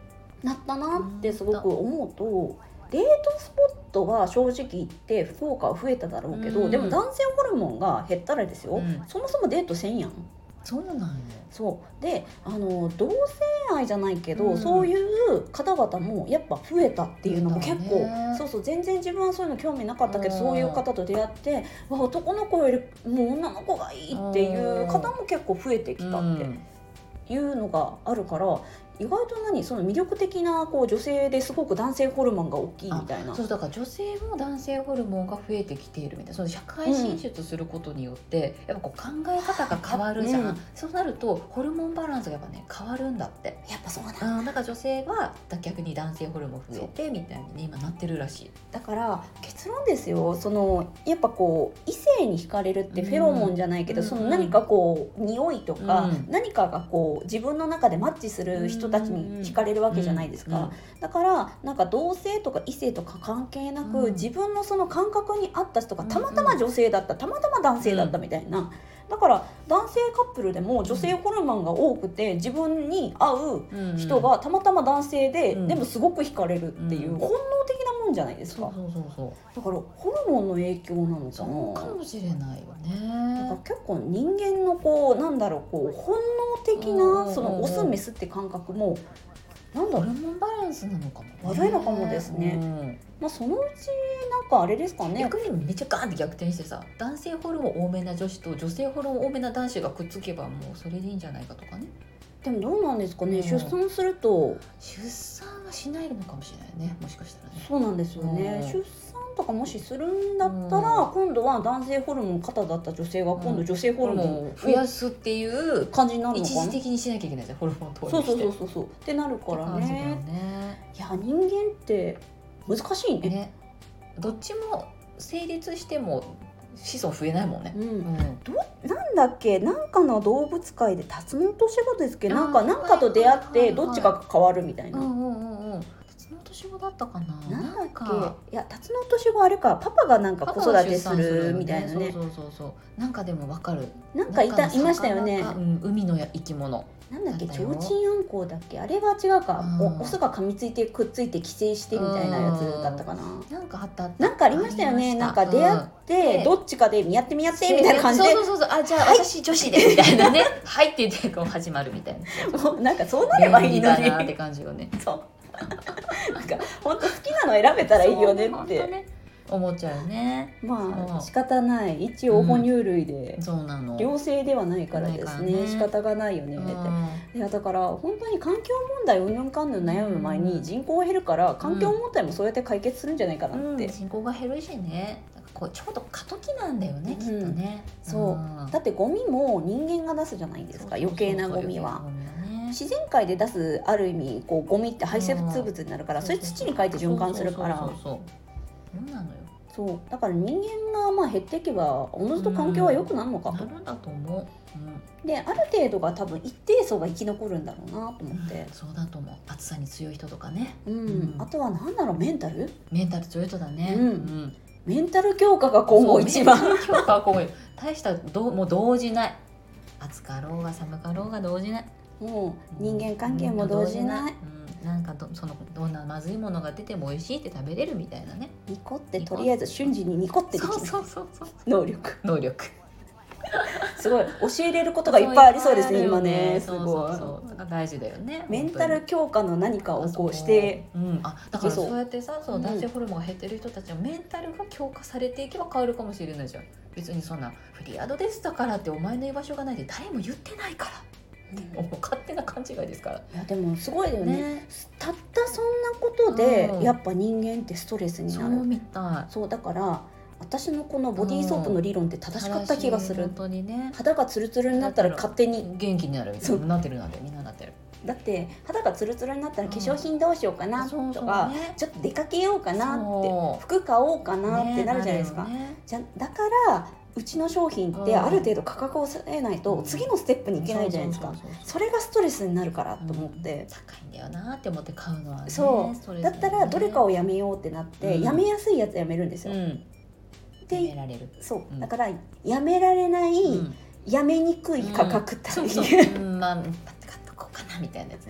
なったなってすごく思うと、デートスポットは正直言って福岡は増えただろうけど、でも男性ホルモンが減ったらですよ、そもそもデートせんやん。 そうなんよ。 そうで同性愛じゃないけど、そういう方々もやっぱ増えたっていうのも結構、そうそう、全然自分はそういうの興味なかったけど、そういう方と出会って男の子よりもう女の子がいいっていう方も結構増えてきたっていうのがあるから、意外とその魅力的な女性ですごく男性ホルモンが大きいみたいな。 そうだから女性も男性ホルモンが増えてきているみたいな、その社会進出することによって、やっぱ考え方が変わるじゃん、そうなるとホルモンバランスがやっぱね変わるんだって。 やっぱそうなんだ。 だから女性は逆に男性ホルモン増えてみたいにね今なってるらしい。 だから結論ですよ、やっぱ異性に惹かれるってフェロモンじゃないけど、その何か匂いとか、何かが自分の中でマッチする人たちに惹かれるわけじゃないですか、だから同性とか異性とか関係なく、自分のその感覚に合った人がたまたま女性だった、たまたま男性だったみたいな、だから男性カップルでも女性ホルモンが多くて自分に合う人がたまたま男性で、でもすごく惹かれるっていう本能的なもんじゃないですか。だからホルモンの影響なのかな。 そうかもしれないよね。 だから結構人間の本能的なそのオスメスって感覚もホルモンバランスなのかも、 悪いのかもですね、そのうちあれですかね、 逆にめっちゃガーンって逆転してさ、男性ホルモン多めな女子と女性ホルモン多めな男子がくっつけばもうそれでいいんじゃないかとかね。 でもどうなんですかね、出産すると出産はしないのかもしれないね、もしかしたらね。 そうなんですよね、出産とかもしするんだったら、今度は男性ホルモン肩だった女性が今度女性ホルモンを増やすっていう感じになるのかな。 一時的にしなきゃいけないじゃん、ホルモン投与して。 そうってなるからね。いや人間って難しいね。 どっちも成立しても子孫増えないもんね。 なんだっけ、なんかの動物界でタツノオトシゴですけど、なんかと出会ってどっちかが変わるみたいな。 タツノオトシゴだったかな。 なんだっけ、いやタツノオトシゴあれか、パパがなんか子育てするみたいなね。 そうなんかでもわかる。 なんかいましたよね。 海の生き物。 なんだっけ、チョウチンアンコウだっけ、あれは違うか、オスが噛みついてくっついて寄生してみたいなやつだったかな。 なんかなんかありましたよね。なんか出会ってどっちかでやってみたいな感じで、 そうあ、じゃあ私女子でみたいなねはいって言って始まるみたいな、 もうなんかそうなればいいのに便利だなって感じよね。 そうなんか本当好きなの選べたらいいよねって思っちゃうね。 まあ仕方ない、一応哺乳類で、 そうなの、 両性ではないからですね、仕方がないよねって。いやだから本当に環境問題うんぬんかんぬん悩む前に人口が減るから環境問題もそうやって解決するんじゃないかなって。 人口が減るしね、ちょうど過渡期なんだよね、きっとね。 そうだってゴミも人間が出すじゃないですか、余計なゴミは。自然界で出すある意味ゴミって排泄物になるから、それ土に変えて循環するから。 そうなのよ。 そうだから人間が減っていけばおのずと環境は良くなるのかと。 なるんだと思う。 である程度が多分一定層が生き残るんだろうなと思って。 そうだと思う。暑さに強い人とかね。 あとは何だろう、メンタル強い人だね。 メンタル強化が今後一番。 強化は今後大したもう動じない。暑かろうが寒かろうが動じない。 もう人間関係も動じない。 なんかどんなまずいものが出ても美味しいって食べれるみたいなね。 ニコってとりあえず瞬時にニコってできる能力すごい教えれることがいっぱいありそうですね今ね。すごい大事だよね。 メンタル強化の何かをしてだからそうやってさ、男性ホルモンが減ってる人たちはメンタルが強化されていけば変わるかもしれないじゃん。別にそんなフリーアドレスだからってお前の居場所がないって誰も言ってないから。勝手な勘違いですから。 いやでもすごいだよね。たったそんなことでやっぱ人間ってストレスになる。 そうみたい。 そうだから私のこのボディーソープの理論って正しかった気がする。 本当にね。 肌がツルツルになったら勝手に元気になるみたいな。なってるみんななってる。 だって肌がツルツルになったら化粧品どうしようかなとか、ちょっと出かけようかなって服買おうかなってなるじゃないですか。だからうちの商品ってある程度価格を抑えないと次のステップに行けないじゃないですか。それがストレスになるからと思って、 高いんだよなって思って買うのはね。 そうだったらどれかをやめようってなってやめやすいやつやめるんですよ。 やめられる。 そうだからやめられないやめにくい価格帯、 まあ買っとこうかなみたいなやつね。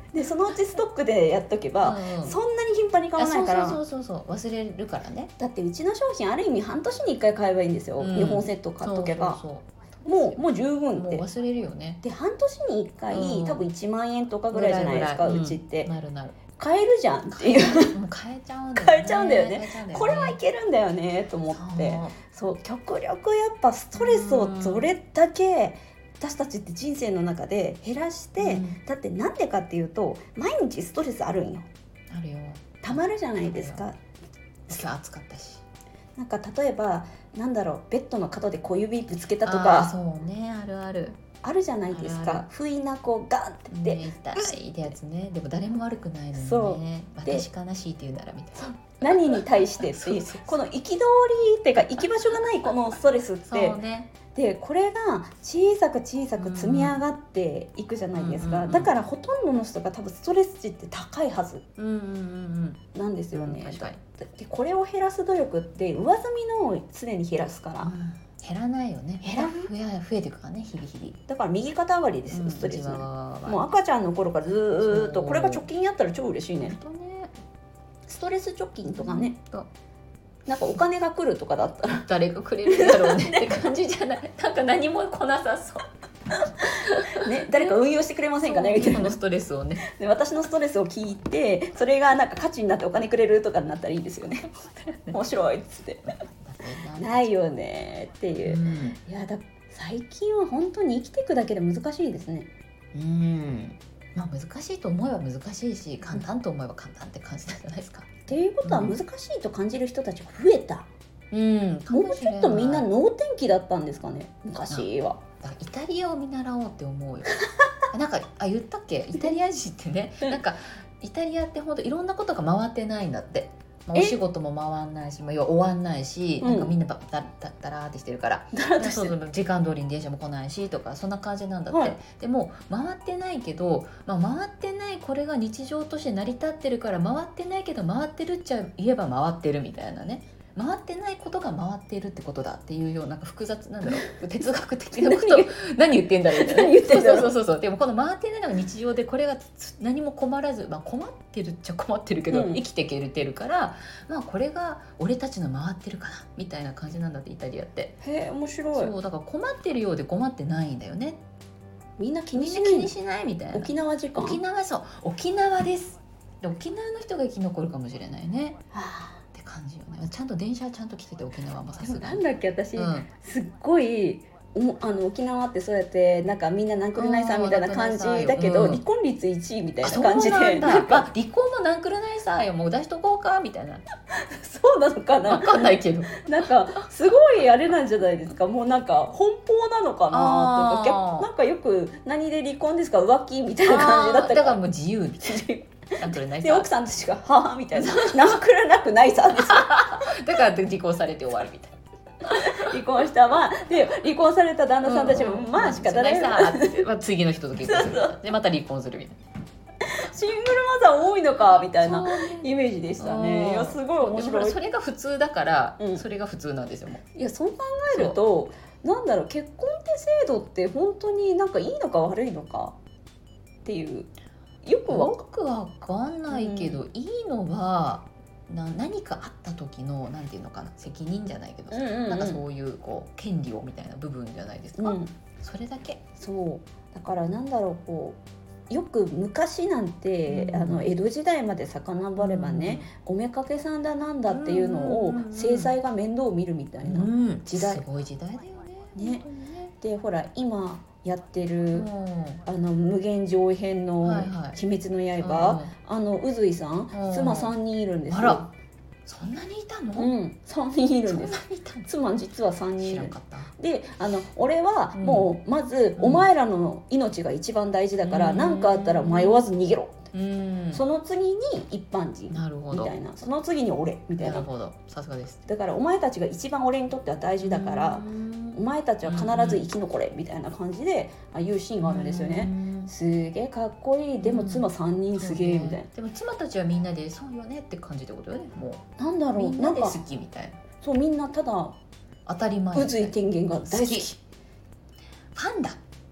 でそのうちストックでやっとけば、そんなに頻繁に買わないから。 そう忘れるからね。 だってうちの商品ある意味半年に1回買えばいいんですよ、2本セット買っとけば。もう十分って。 もう忘れるよね。 で半年に1回、多分1万円とかぐらいじゃないですか、うちって。 なるなる。 買えるじゃんっていうもう買えちゃうんだよね。 買えちゃうんだよね。これはいけるんだよねと思って。そう極力やっぱストレスをどれだけ私たちって人生の中で減らして、だってなんでかっていうと毎日ストレスあるんよ。 あるよ。 たまるじゃないですか。 今日暑かったし。 なんか例えばなんだろう、ベッドの角で小指ぶつけたとか。 そうね、あるある。 あるじゃないですか。不意なこうガンって痛いってやつね。でも誰も悪くないのにね。私悲しいって言うならみたいな。 何に対してっていうこの憤りっていうか行き場所がないこのストレスって、でこれが小さく小さく積み上がっていくじゃないですか。だからほとんどの人が多分ストレス値って高いはずなんですよね。でこれを減らす努力って上積みのを常に減らすから。 減らないよね。増えていくからね、日々。 だから右肩上がりですよ、ストレス。もう赤ちゃんの頃からずっとこれが貯金やったら超嬉しいね。ストレス貯金とかね、なんかお金が来るとかだったら誰がくれるんだろうねって感じじゃない。なんか何も来なさそうね、誰か運用してくれませんかねみたいな。 このストレスをね。 で私のストレスを聞いてそれがなんか価値になってお金くれるとかになったらいいですよね。面白いっつってないよねっていう、いや最近は本当に生きていくだけで難しいですね。 まあ難しいと思えば難しいし、簡単と思えば簡単って感じなんじゃないですか。 っていうことは難しいと感じる人たちが増えた。もうちょっとみんな能天気だったんですかね、昔は。 イタリアを見習おうって思うよ。なんか言ったっけ、イタリア人ってね、なんかイタリアって本当いろんなことが回ってないんだって。お仕事も回んないし、要は終わんないし、なんかみんなだらーってしてるから、時間通りに電車も来ないしとか、そんな感じなんだって。でも回ってないけど、回ってないこれが日常として成り立ってるから回ってないけど回ってるっちゃ言えば回ってるみたいなね。回ってないことが回っているってことだっていうような、なんか複雑なんだろう哲学的なこと何言ってんだろうみたいな。何言ってんだろう。そうでもこの回ってないのが日常で、これが何も困らず、困ってるっちゃ困ってるけど、生きていけてるから、これが俺たちの回ってるかなみたいな感じなんだって、イタリアって。 へえ面白い。 そうだから困ってるようで困ってないんだよね。 みんな気にしないみたいな。 沖縄時間。 沖縄です。で沖縄の人が生き残るかもしれないね。感じよね。ちゃんと電車ちゃんと来てて、沖縄もさすがに。 なんだっけ私、すっごい沖縄ってそうやってなんかみんななんくるないさんみたいな感じだけど、離婚率1位みたいな感じで。 離婚もなんくるないさよ、もう出しとこうかみたいな。 そうなのかな、 分かんないけど、 なんかすごいあれなんじゃないですか。もうなんか奔放なのかなとか、なんかよく何で離婚ですか、浮気みたいな感じだったから。 だからもう自由みたいな。 で奥さんたちが「はあ」みたいな「なんくるなくないさ」ですよ。 だから離婚されて終わるみたいな。 離婚したで離婚された旦那さんたちもまあ仕方ないさって次の人と結婚するでまた離婚するみたいな。 シングルマザー多いのかみたいなイメージでしたね。いやすごい面白い。 それが普通だから、それが普通なんですよ。もういやそう考えるとなんだろう、結婚って制度って本当になんかいいのか悪いのかっていうよくわかんないけど、いいのは何かあった時のなんていうのかな、責任じゃないけど、なんかそういう権利をみたいな部分じゃないですか。それだけ。 そうだからなんだろう、よく昔なんて、江戸時代まで遡ればね、おめかけさんだなんだっていうのを制裁が面倒を見るみたいな時代。 すごい時代だよね。 でほら今やってる無限上編の「鬼滅の刃」宇髄さん、妻3人いるんですよ。 あら、そんなにいたの ？3人いるんです。妻実は3人いる。で俺はもうまずお前らの命が一番大事だから何かあったら迷わず逃げろ、その次に一般人みたいな、その次に俺みたいな。 なるほど、さすがです。 だからお前たちが一番俺にとっては大事だからお前たちは必ず生き残れみたいな感じでいうシーンがあるんですよね。すげえかっこいい。でも妻3人すげえみたいな。 でも妻たちはみんなでそうよねって感じってことよね。もうなんだろう、 みんなで好きみたいな。 そうみんなただ当たり前。 宇髄天元が大好き。 ファンだ。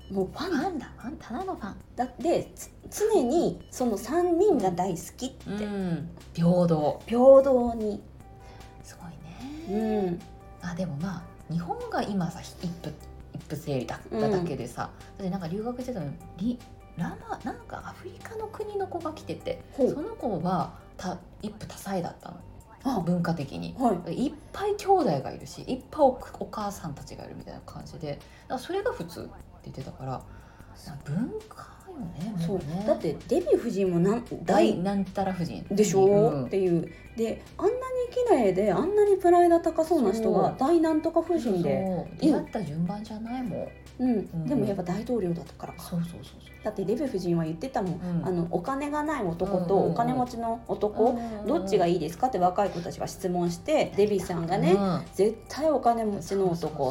もうファンだ、ただのファンだって常にその3人が大好きって、 平等にすごいね。でも日本が今さ一夫制だっただけでさ、なんか留学してたのになんかアフリカの国の子が来てて、その子は一夫多妻だったの、文化的に、いっぱい兄弟がいるし、いっぱいお母さんたちがいるみたいな感じで、だからそれが普通って言ってたから、文化よね。 そうね、だってデヴィ夫人もなんたら夫人でしょ、っていうで、あんなに綺麗であんなにプライド高そうな人が大なんとか夫人で、 出会った順番じゃないもん。 でもやっぱ大統領だったからか。 そうだってデヴィ夫人は言ってたもん、お金がない男とお金持ちの男、どっちがいいですかって若い子たちが質問して、デヴィさんがね、絶対お金持ちの男って、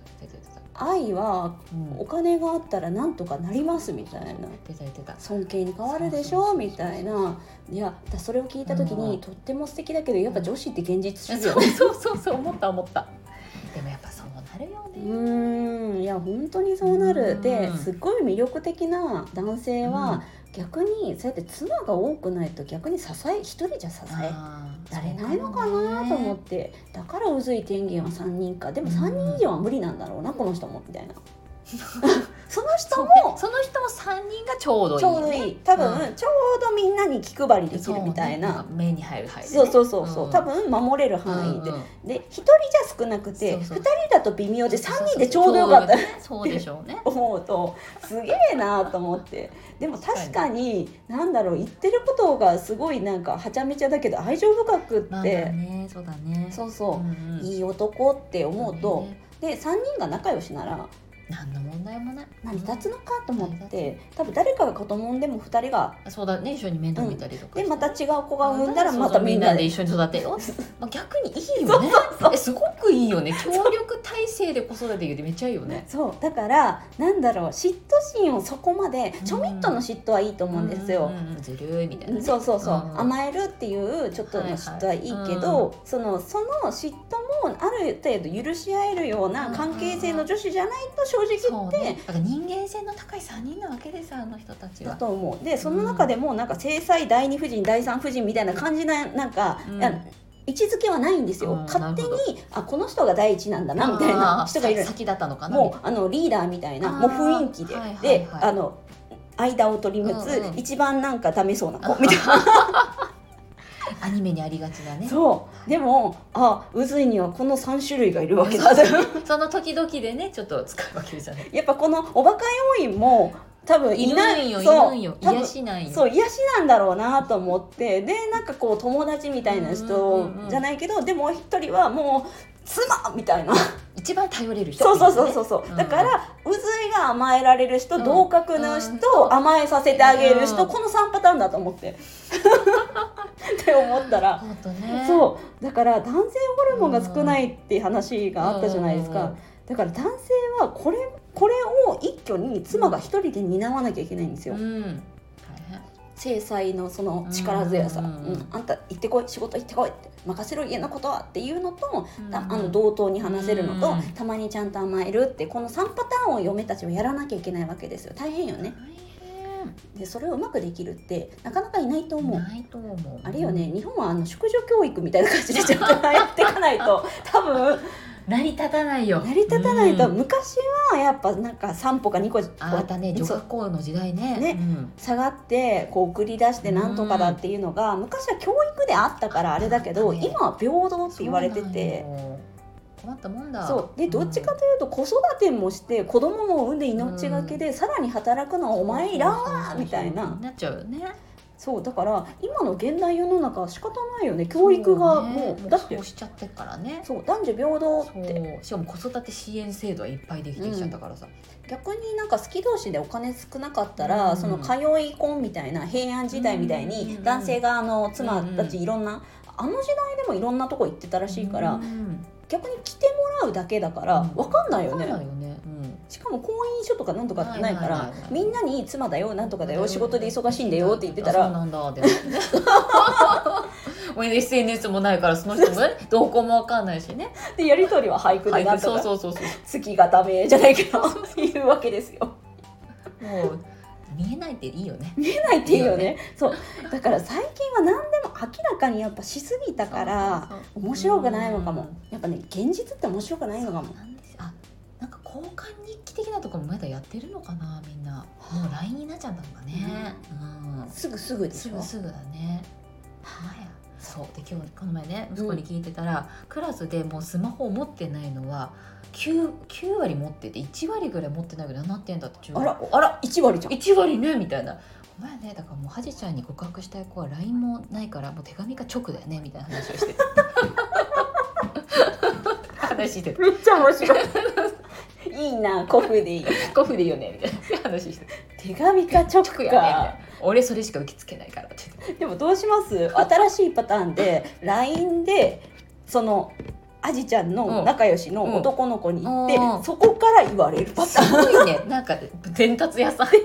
愛はお金があったらなんとかなりますみたいな、尊敬に変わるでしょみたいな。いや、それを聞いた時にとっても素敵だけど、やっぱ女子って現実主義よね。 そう思った。でもやっぱそうなるよね。 いや本当にそうなる。ですっごい魅力的な男性は、逆にそうやって妻が多くないと逆に一人じゃ支えられないのかなと思って、だからうずい天元は3人か。でも3人以上は無理なんだろうな、この人もみたいな。その人も 3人がちょうどいい、 多分、ちょうどみんなに気配りできるみたいな、 目に入る範囲で、 そう多分守れる範囲で、で1人じゃ少なくて2人だと微妙で3人でちょうどよかったそうでしょうね思うとすげえなと思って。でも確かになんだろう、言ってることがすごいなんかはちゃめちゃだけど愛情深くって、いい男って思うと、で3人が仲良しなら何の問題もない、 成り立つのかと思って、多分誰かが子供産んでも2人がそうだね、一緒に面倒見たりとか、 でまた違う子が産んだらまたみんなで一緒に育てよ逆にいいよね。すごくいいよね。協力体制で子育て言うてめっちゃいいよね。 そうだからなんだろう、嫉妬心をそこまでちょみっとの嫉妬はいいと思うんですよ。 ずるいみたいな、 そう甘えるっていうちょっとの嫉妬はいいけど、その嫉妬もある程度許し合えるような関係性の女子じゃないと正直言って、 だから人間性の高い3人なわけですよ、あの人たちは。 だと思う。でその中でもなんか正妻第2夫人第3夫人みたいな感じな、なんか、位置づけはないんですよ。勝手にこの人が第一なんだなみたいな人がいる。 先だったのかな。 もうリーダーみたいなもう雰囲気で、間を取り持つ、一番なんかダメそうな子みたいな。 アニメにありがちだね。 そうでもうずいにはこの3種類がいるわけだ。 その時々でねちょっと使うわけじゃない。 やっぱこのおバカ要員も多分いないよ。癒しないよ。 そう癒しなんだろうなと思って、でなんかこう友達みたいな人じゃないけど、でも一人はもう妻みたいな。 一番頼れる人、 そうだからうずいが甘えられる人、同格の人、甘えさせてあげる人、この3パターンだと思ってって思ったら、そうだから男性ホルモンが少ないっていう話があったじゃないですか。だから男性はこれを一挙に妻が一人で担わなきゃいけないんですよ。制裁のその力強さ、あんた行ってこい、仕事行ってこいって任せろ、家のことはっていうのと、同等に話せるのと、たまにちゃんと甘えるって、この3パターンを嫁たちはやらなきゃいけないわけですよ。大変よね。でそれをうまくできるってなかなかいないと思う。あれよね、日本は淑女教育みたいな感じでちゃんとやっていかないと多分成り立たないよ。 昔はやっぱなんか3歩か2個あったね、女学校の時代ね、 下がってこう送り出してなんとかだっていうのが、昔は教育であったからあれだけど、今は平等って言われてて、 困ったもんだ。 そうでどっちかというと子育てもして子供も産んで命がけで、さらに働くのはお前いらんわみたいななっちゃうよね。 そうだから今の現代世の中は仕方ないよね。教育がもうだってそうしちゃってからね。 そう男女平等って。 しかも子育て支援制度はいっぱいできてきちゃったからさ、 逆になんか好き同士でお金少なかったら、その通い婚みたいな平安時代みたいに、男性が妻たちいろんな、時代でもいろんなとこ行ってたらしいから、逆に来てもらうだけだから分かんないよね。しかも婚姻書とかなんとかってないから、みんなに妻だよなんとかだよ仕事で忙しいんだよって言ってたら、 そうなんだでもSNS もないからその人もねどこも分かんないしね。 でやり取りは俳句でなんとか月がダメじゃないけど言うわけですよ。 もう見えないっていいよね。 見えないっていいよね。そうだから最近は何でも明らかにやっぱしすぎたから面白くないのかも。やっぱね現実って面白くないのかも。 なんです。なんか交換日記的なとかもまだやってるのかな、みんな。もう LINE になっちゃったのかね。 すぐでしょ。 すぐだね。そうで今日この前ね息子に聞いてたら、クラスでもうスマホを持ってないのは9割持ってて1割ぐらい持ってないぐらいなってんだって。 あら1割じゃん。 1割ねみたいな。お前ねだからもうはじちゃんに告白したい子は LINE もないからもう手紙か直だよねみたいな話をしてて話しててめっちゃ面白いいいな古風でいい古風でいいよねみたいな話して手紙か直かやね俺それしか受け付けないからって言って。 でもどうします？新しいパターンで LINE でそのあじちゃんの仲良しの男の子に行って、そこから言われるパターン。 すごいね。なんか伝達屋さん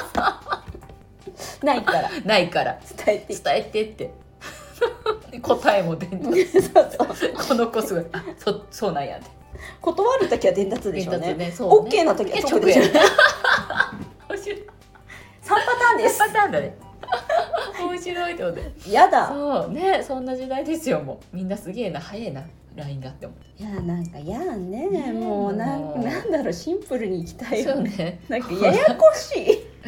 ないから伝えてって答えも伝達そうこの子すごいそうなんやって。 断るときは伝達でしょうね。 そうね OK のときは直でしょ。3パターンです。 パターンだね。面白いってことで。 やだ。 そうね、そんな時代ですよ。もうみんなすげえな、早いな LINE がって思って。 いやなんかやね、もうなんだろう、シンプルにいきたいよ。 そうね。 なんかややこしい。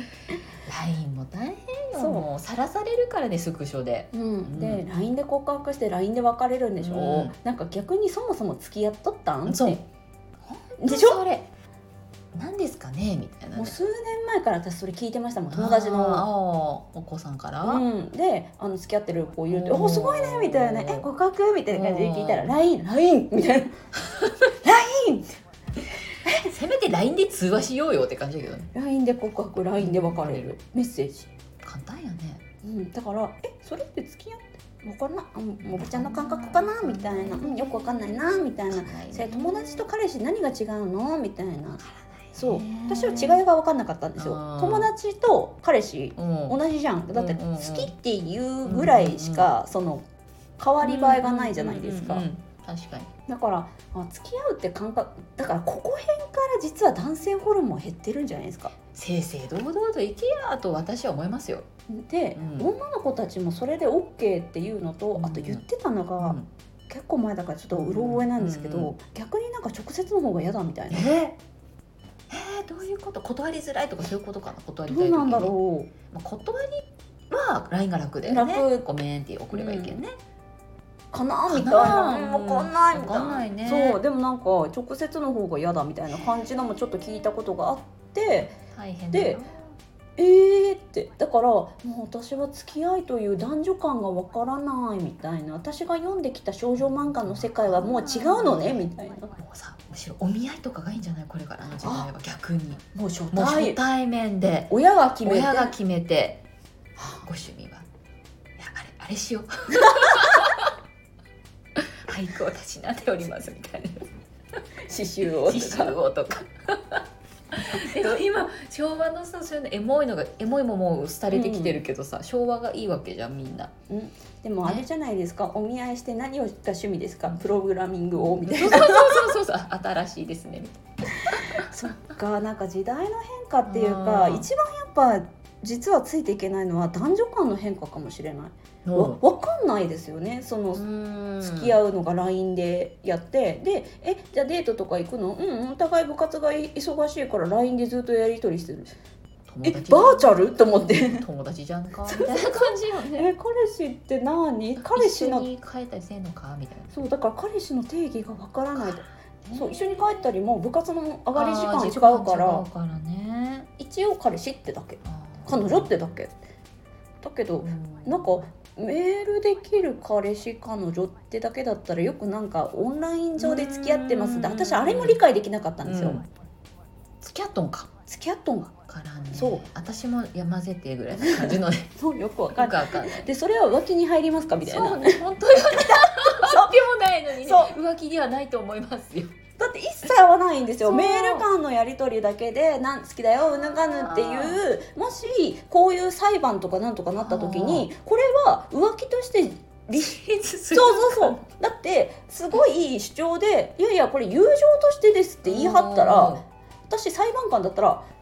LINE も大変よ。もうさらされるからね、スクショで。 で LINE で告白して LINE で別れるんでしょ。なんか逆にそもそも付き合っとったんって。 そうでしょ。 それ何ですかねみたいな、ね、 もう数年前から私それ聞いてましたもん、友達のお子さんから、 で付き合ってる子いるって、おすごいねみたいな、告白みたいな感じで聞いたら LINE みたいなLINE せめて LINE で通話しようよって感じだけどね。 LINE で告白、LINE で別れる、メッセージ簡単やね。 だからそれって付き合って分からん、もぐちゃんの感覚かなみたいな、よく分かんないなみたいな、それ友達と彼氏何が違うのみたいな。そう私は違いが分かんなかったんですよ。友達と彼氏同じじゃん。だって好きっていうぐらいしかその変わり映えがないじゃないですか。 確かに。 だから付き合うって感覚だから、ここ辺から実は男性ホルモン減ってるんじゃないですか。 正々堂々といけやと私は思いますよ。 で、女の子たちもそれで OK っていうのと、あと言ってたのが、結構前だからちょっとうろ覚えなんですけど、逆になんか直接の方が嫌だみたいな。 どういうこと？断りづらいとかそういうことかな。断りたい時にどうなんだろう。断りは LINE が楽だよね。 楽。 ごめんって送ればいいけどね。 かなみたいな。分かんないみたいな。 分かんないね。 そうでもなんか直接の方が嫌だみたいな感じのもちょっと聞いたことがあって、 大変だな。 でってだからもう私は付き合いという男女間がわからないみたいな、私が読んできた少女漫画の世界はもう違うのねみたいな。 もうさ、むしろお見合いとかがいいんじゃない、これからの時代は。逆にもう初対面で親が決めて、 ご趣味は、いやあれしよう俳句をたしなんでおりますみたいな刺繍をとかでも今昭和のさ、そういうのエモいももう廃れてきてるけどさ、昭和がいいわけじゃんみんな。 でもあれじゃないですか、お見合いして何をが趣味ですか、プログラミングをみたいな。 そう新しいですねみたいな。 そっか、なんか時代の変化っていうか、一番やっぱ実はついていけないのは男女間の変化かもしれない。分かんないですよね。その付き合うのが LINE でやって、でじゃあデートとか行くの？お互い部活が忙しいから LINE でずっとやり取りしてる。バーチャルと思って友達じゃんかみたいな感じよね。 彼氏って何？彼氏の一緒に帰ったりせんのかみたいな。 そうだから彼氏の定義が分からない。そう一緒に帰ったりも部活の上がり時間違うからね、 一応彼氏ってだけ、彼女ってだけだけど、なんかメールできる彼氏彼女ってだけだったら、よくなんかオンライン上で付き合ってますって、私あれも理解できなかったんですよ。 付き合っとんかからね。そう私も混ぜてぐらいな感じのねそうよくわかんないで、それは浮気に入りますかみたいな。 そうね、本当よねそうでもないのにね、浮気ではないと思いますよ。 だって一切合わないんですよ。メール間のやり取りだけで好きだようぬかぬっていう、もしこういう裁判とかなんとかなった時に、これは浮気としてそうだってすごい主張で、いやいやこれ友情としてですって言い張ったら、私裁判官だったら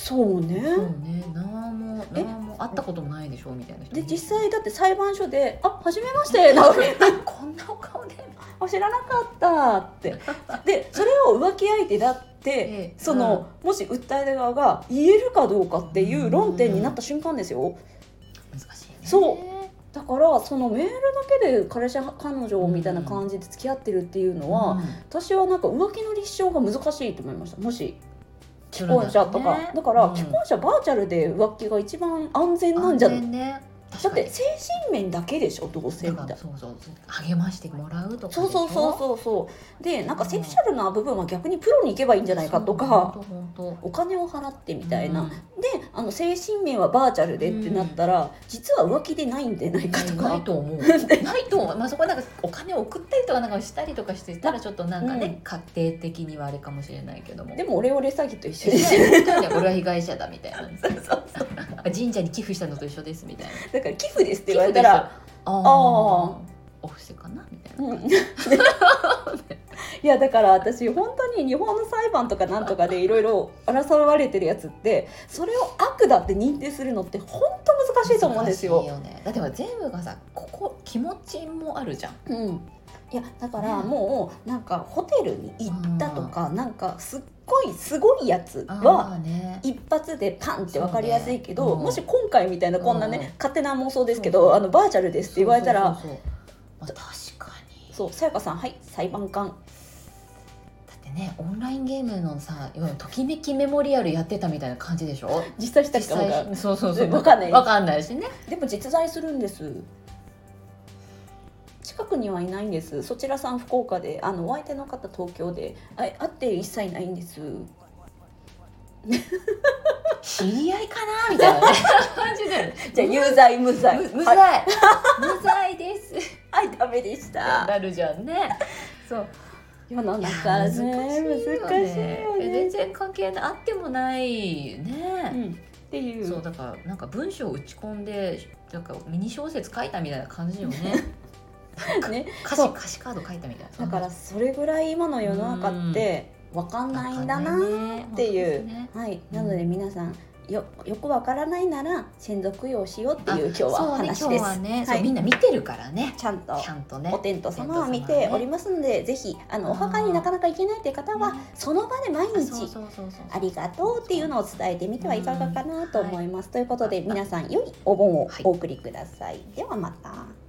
そうね。 そうね、なんも会ったこともないでしょみたいな人で実際だって裁判所で「あ、はじめまして」なわけこんなお顔で知らなかったってでそれを浮気相手だってその、もし訴える側が言えるかどうかっていう論点になった瞬間ですよ。 難しいね。 そうだからそのメールだけで彼氏彼女みたいな感じで付き合ってるっていうのは、私はなんか浮気の立証が難しいと思いました。もし既婚者とかだから既婚者バーチャルで浮気が一番安全なんじゃない、 ね、 だって精神面だけでしょどうせみたいな。 そう励ましてもらうとかそうでなんかセクシャルな部分は逆にプロに行けばいいんじゃないかとか、お金を払ってみたいな、で精神面はバーチャルでってなったら、実は浮気でないんじゃないかとか。 ないと思うないと思う、そこなんかお金を送ったりとかなんかしたりとかしてたらちょっとなんかね、家庭的にはあれかもしれないけども、 でもオレオレ詐欺と一緒ですよね。俺は被害者だみたいな神社に寄付したのと一緒ですみたいな。 だから寄付ですって言われたらお布施かなみたいな、 いやだから私本当に日本の裁判とかなんとかでいろいろ争われてるやつってそれを悪だって認定するのって本当難しいと思うんですよ。 だって全部がさ気持ちもあるじゃん。 いやだからもうなんかホテルに行ったとか、なんかすごいやつは一発でパンって分かりやすいけど、もし今回みたいなこんなね、勝手な妄想ですけどバーチャルですって言われたら、 確かにそうさやかさんはい裁判官だってね、オンラインゲームのさいわゆるときめきメモリアルやってたみたいな感じでしょ。 実際した人がそう分かんないしね。 でも実在するんです。近くにはいないんです。そちらさん福岡でお相手の方東京で会って一切ないんです。 知り合いかなみたいな感じでじゃあ有罪無罪無罪ですはいダメでしたなるじゃんね。そう世の中ね難しいよね。 全然関係ないあってもないね、 っていう。 そうだからなんか文章を打ち込んでなんかミニ小説書いたみたいな感じよね。歌詞カード書いたみたいな。 だからそれぐらい今の世の中って分かんないんだなっていう、はい、なので皆さんよく分からないなら先祖供養しようっていう今日は話です。 今日はね、みんな見てるからね、 ちゃんとね、 お天道様は見ておりますので、ぜひお墓になかなか行けないっていう方はその場で毎日ありがとうっていうのを伝えてみてはいかがかなと思います。ということで皆さん良いお盆をお送りください。ではまた。